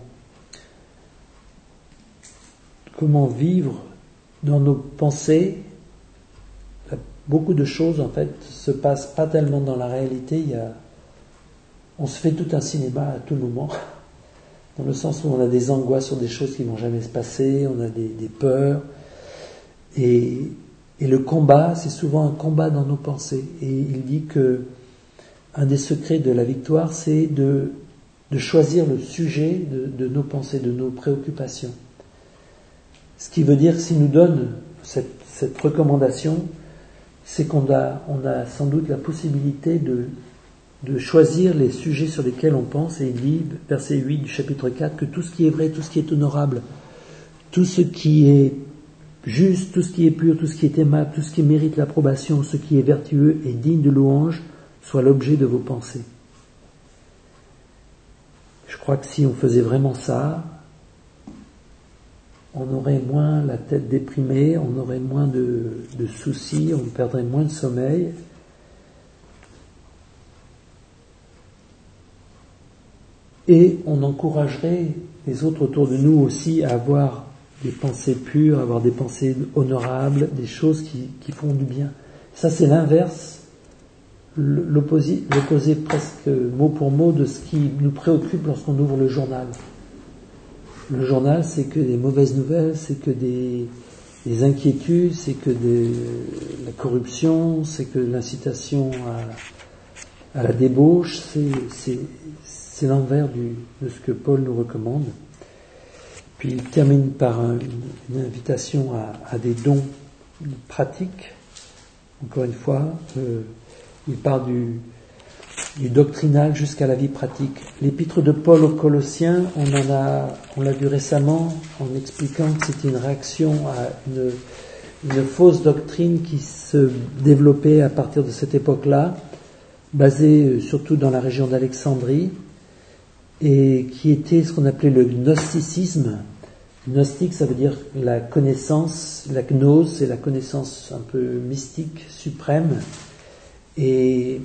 Speaker 1: vivre dans nos pensées. Beaucoup de choses, en fait, se passent pas tellement dans la réalité. On se fait tout un cinéma à tout moment, dans le sens où on a des angoisses sur des choses qui vont jamais se passer, on a des peurs. Et le combat, c'est souvent un combat dans nos pensées. Et il dit que un des secrets de la victoire, c'est de choisir le sujet de nos pensées, de nos préoccupations. Ce qui veut dire que s'il nous donne cette recommandation, c'est qu'on a sans doute la possibilité de choisir les sujets sur lesquels on pense. Et il dit, verset 8 du chapitre 4, que tout ce qui est vrai, tout ce qui est honorable, tout ce qui est juste, tout ce qui est pur, tout ce qui est aimable, tout ce qui mérite l'approbation, ce qui est vertueux et digne de louange, soit l'objet de vos pensées. Je crois que si on faisait vraiment ça, on aurait moins la tête déprimée, on aurait moins de soucis, on perdrait moins de sommeil. Et on encouragerait les autres autour de nous aussi à avoir des pensées pures, à avoir des pensées honorables, des choses qui font du bien. Ça, c'est l'inverse, l'opposé presque mot pour mot de ce qui nous préoccupe lorsqu'on ouvre le journal. Le journal, c'est que des mauvaises nouvelles, c'est que des inquiétudes, c'est que la corruption, c'est que l'incitation à la débauche, c'est l'envers de ce que Paul nous recommande. Puis il termine par une invitation à des dons pratiques. Encore une fois, il part du doctrinal jusqu'à la vie pratique. L'épître de Paul aux Colossiens, on l'a vu récemment en expliquant que c'était une réaction à une fausse doctrine qui se développait à partir de cette époque-là, basée surtout dans la région d'Alexandrie, et qui était ce qu'on appelait le gnosticisme. Gnostique, ça veut dire la connaissance, la gnose, c'est la connaissance un peu mystique, suprême. Et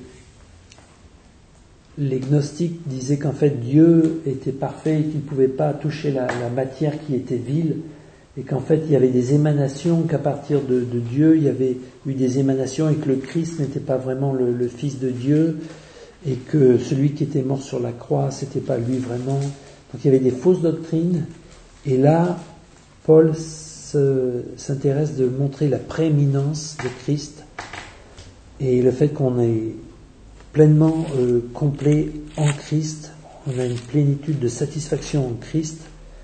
Speaker 1: les gnostiques disaient qu'en fait Dieu était parfait et qu'il ne pouvait pas toucher la matière qui était vile, et qu'en fait il y avait des émanations, qu'à partir de Dieu il y avait eu des émanations et que le Christ n'était pas vraiment le Fils de Dieu, et que celui qui était mort sur la croix, c'était pas lui vraiment. Donc il y avait des fausses doctrines, et là, Paul s'intéresse de montrer la prééminence de Christ, et le fait qu'on est pleinement complet en Christ, on a une plénitude de satisfaction en Christ.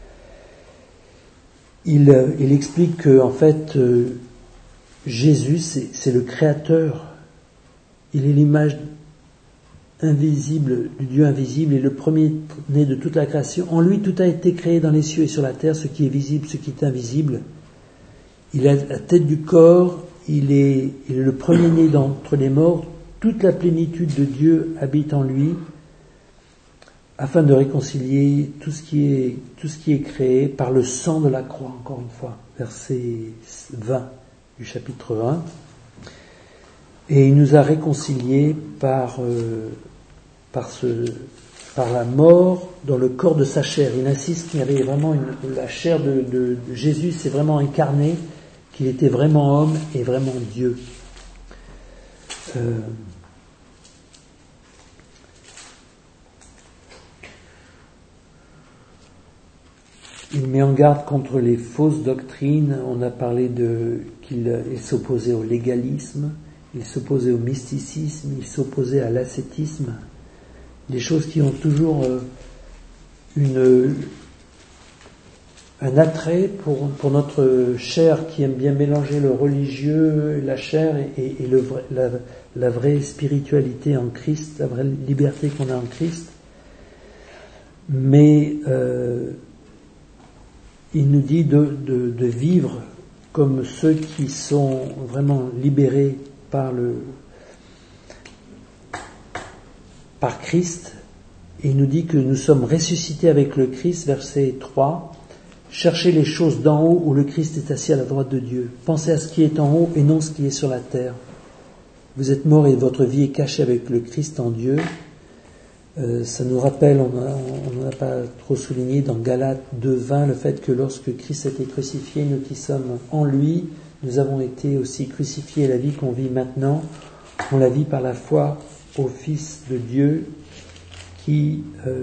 Speaker 1: Il explique que, en fait, Jésus, c'est le Créateur, il est l'image invisible du Dieu invisible et le premier-né de toute la création. En lui, tout a été créé dans les cieux et sur la terre, ce qui est visible, ce qui est invisible. Il a la tête du corps, il est le premier-né d'entre les morts. Toute la plénitude de Dieu habite en lui, afin de réconcilier tout ce qui est créé par le sang de la croix, encore une fois, verset 20 du chapitre 1. Et il nous a réconciliés par la mort dans le corps de sa chair. Il insiste qu'il y avait vraiment la chair de Jésus s'est vraiment incarné, qu'il était vraiment homme et vraiment Dieu. Il met en garde contre les fausses doctrines. On a parlé qu'il s'opposait au légalisme, il s'opposait au mysticisme, il s'opposait à l'ascétisme, des choses qui ont toujours un attrait pour notre chair qui aime bien mélanger le religieux, la chair et la vraie spiritualité en Christ, la vraie liberté qu'on a en Christ. Mais il nous dit de vivre comme ceux qui sont vraiment libérés par Christ, et il nous dit que nous sommes ressuscités avec le Christ, verset 3. Cherchez les choses d'en haut où le Christ est assis à la droite de Dieu. Pensez à ce qui est en haut et non ce qui est sur la terre. Vous êtes morts et votre vie est cachée avec le Christ en Dieu. Ça nous rappelle, on n'en a pas trop souligné dans Galates 2:20, le fait que lorsque Christ a été crucifié, nous qui sommes en lui, nous avons été aussi crucifiés. La vie qu'on vit maintenant, on la vit par la foi au Fils de Dieu qui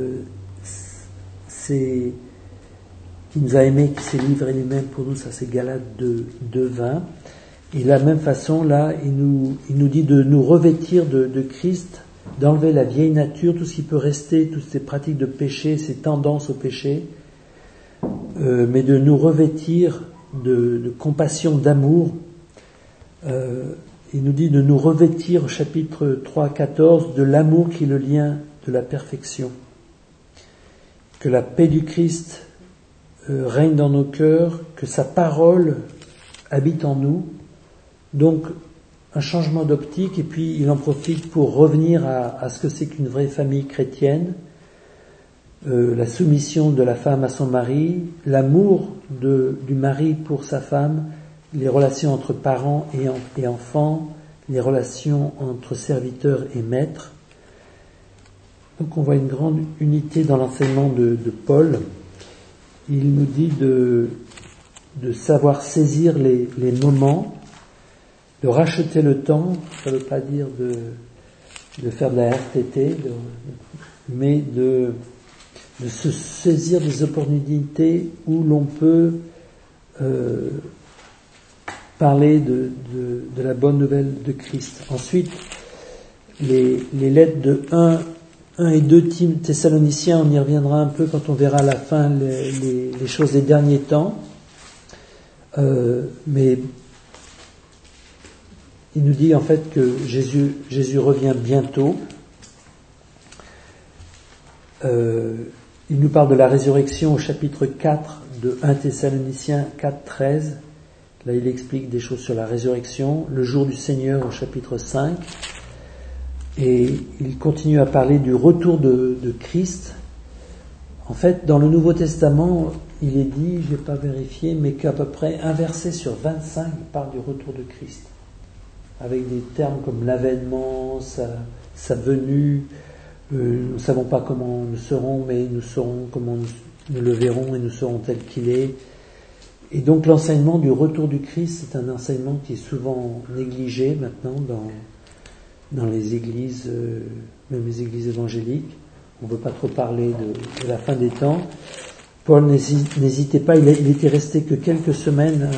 Speaker 1: nous a aimés, qui s'est livré lui-même pour nous. Ça c'est Galates 2:20. Et de la même façon, là, il nous dit de nous revêtir de Christ, d'enlever la vieille nature, tout ce qui peut rester, toutes ces pratiques de péché, ces tendances au péché, mais de nous revêtir de compassion, d'amour. Il nous dit de nous revêtir au chapitre 3:14 de l'amour qui est le lien de la perfection. Que la paix du Christ règne dans nos cœurs, que sa parole habite en nous. Donc un changement d'optique, et puis il en profite pour revenir à ce que c'est qu'une vraie famille chrétienne. la soumission de la femme à son mari, l'amour du mari pour sa femme, les relations entre parents et enfants, les relations entre serviteurs et maîtres. Donc on voit une grande unité dans l'enseignement de Paul. Il nous dit de savoir saisir les moments, de racheter le temps. Ça ne veut pas dire de faire de la RTT, mais de se saisir des opportunités où l'on peut parler de la bonne nouvelle de Christ. Ensuite, les lettres de 1 et 2 Thessaloniciens, on y reviendra un peu quand on verra à la fin les choses des derniers temps. Mais il nous dit en fait que Jésus revient bientôt. Il nous parle de la résurrection au chapitre 4 de 1 Thessaloniciens 4:13. Là, il explique des choses sur la résurrection. Le jour du Seigneur au chapitre 5. Et il continue à parler du retour de Christ. En fait, dans le Nouveau Testament, il est dit, je n'ai pas vérifié, mais qu'à peu près un verset sur 25 parle du retour de Christ. Avec des termes comme l'avènement, sa venue. Nous ne savons pas comment nous serons, mais nous saurons comment nous le verrons et nous serons tel qu'il est. Et donc l'enseignement du retour du Christ, c'est un enseignement qui est souvent négligé maintenant dans les églises, même les églises évangéliques. On ne veut pas trop parler de la fin des temps. Paul n'hésitait pas, il était resté que quelques semaines,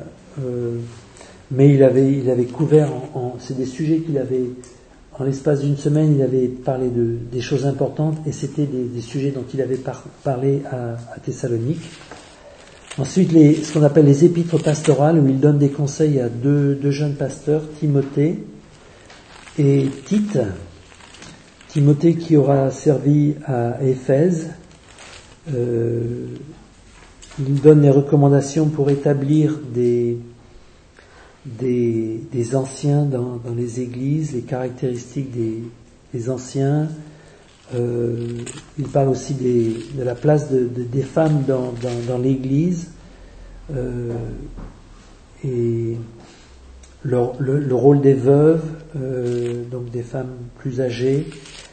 Speaker 1: mais il avait couvert, c'est des sujets qu'il avait, en l'espace d'une semaine, il avait parlé des choses importantes, et c'était des sujets dont il avait parlé à Thessalonique. Ensuite, ce qu'on appelle les épîtres pastorales, où il donne des conseils à deux jeunes pasteurs, Timothée et Tite. Timothée qui aura servi à Éphèse. Il donne les recommandations pour établir des anciens dans les églises, les caractéristiques des anciens. Il parle aussi de la place des femmes dans l'église et le rôle des veuves, donc des femmes plus âgées.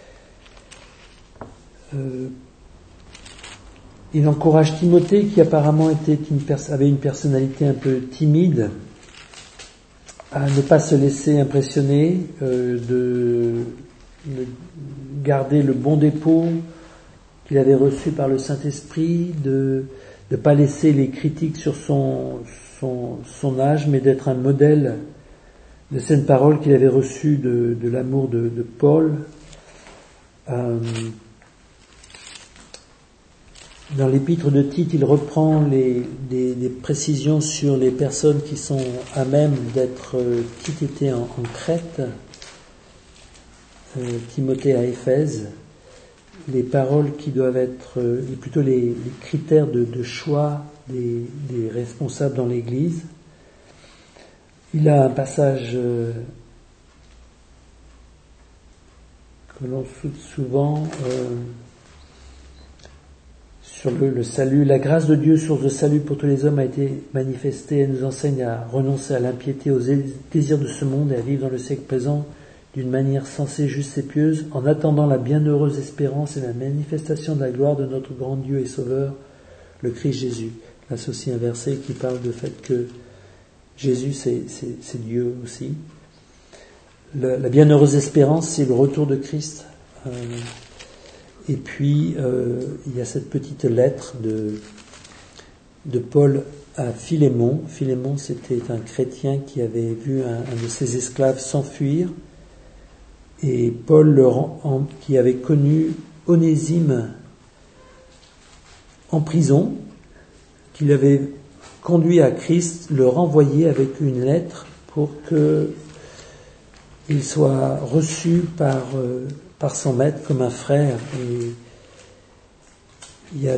Speaker 1: Il encourage Timothée, qui apparemment avait une personnalité un peu timide, à ne pas se laisser impressionner, de garder le bon dépôt qu'il avait reçu par le Saint-Esprit, de ne pas laisser les critiques sur son âge, mais d'être un modèle de cette parole qu'il avait reçue de l'amour de Paul. Dans l'épître de Tite, il reprend des précisions sur les personnes qui sont à même d'être. Tite était en Crète, Timothée à Éphèse, les paroles qui doivent être, plutôt les critères de choix des responsables dans l'Église. Il a un passage que l'on cite souvent sur le salut. La grâce de Dieu, source de salut pour tous les hommes, a été manifestée. Elle nous enseigne à renoncer à l'impiété, aux désirs de ce monde et à vivre dans le siècle présent d'une manière sensée, juste et pieuse, en attendant la bienheureuse espérance et la manifestation de la gloire de notre grand Dieu et Sauveur, le Christ Jésus. Là, c'est aussi un verset qui parle du fait que Jésus, c'est Dieu aussi. La bienheureuse espérance, c'est le retour de Christ. Et puis, il y a cette petite lettre de Paul à Philémon. Philémon, c'était un chrétien qui avait vu un de ses esclaves s'enfuir. Et Paul, qui avait connu Onésime en prison, qu'il avait conduit à Christ, le renvoyait avec une lettre pour qu'il soit reçu par son maître comme un frère. Et il y a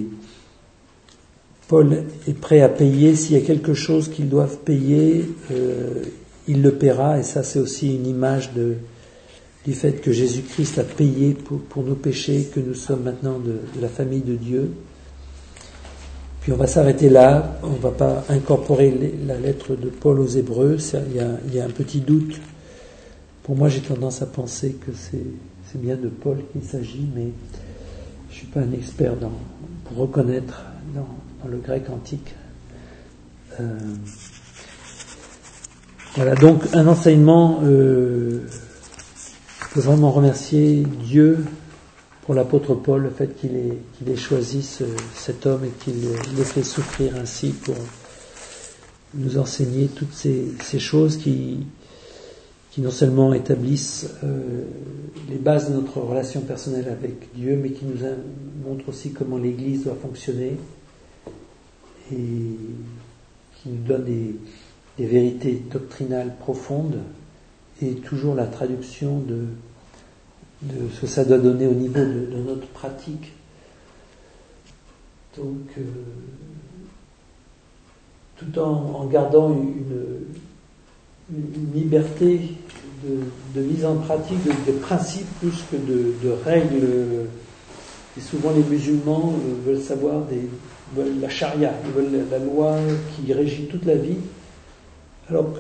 Speaker 1: Paul est prêt à payer, s'il y a quelque chose qu'ils doivent payer, il le paiera, et ça c'est aussi une image du fait que Jésus-Christ a payé pour nos péchés, que nous sommes maintenant de la famille de Dieu. Puis on va s'arrêter là, on ne va pas incorporer la lettre de Paul aux Hébreux, il y a un petit doute. Pour moi, j'ai tendance à penser que c'est bien de Paul qu'il s'agit, mais je ne suis pas un expert pour reconnaître dans le grec antique. Voilà, donc un enseignement, je peux vraiment remercier Dieu pour l'apôtre Paul, le fait qu'il ait choisi cet homme et qu'il l'ait fait souffrir ainsi pour nous enseigner toutes ces choses qui non seulement établissent les bases de notre relation personnelle avec Dieu, mais qui nous montrent aussi comment l'Église doit fonctionner et qui nous donne des vérités doctrinales profondes et toujours la traduction de ce que ça doit donner au niveau de notre pratique. Donc, tout en gardant une liberté de mise en pratique de principes plus que de règles. Et souvent les musulmans veulent savoir, veulent la charia, ils veulent la loi qui régit toute la vie, alors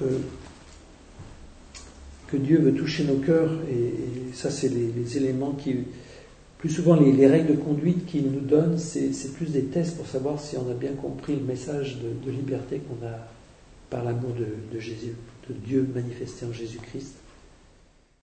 Speaker 1: que Dieu veut toucher nos cœurs, et ça c'est les éléments qui, plus souvent les règles de conduite qu'il nous donne, c'est plus des tests pour savoir si on a bien compris le message de liberté qu'on a par l'amour de Jésus, de Dieu manifesté en Jésus-Christ.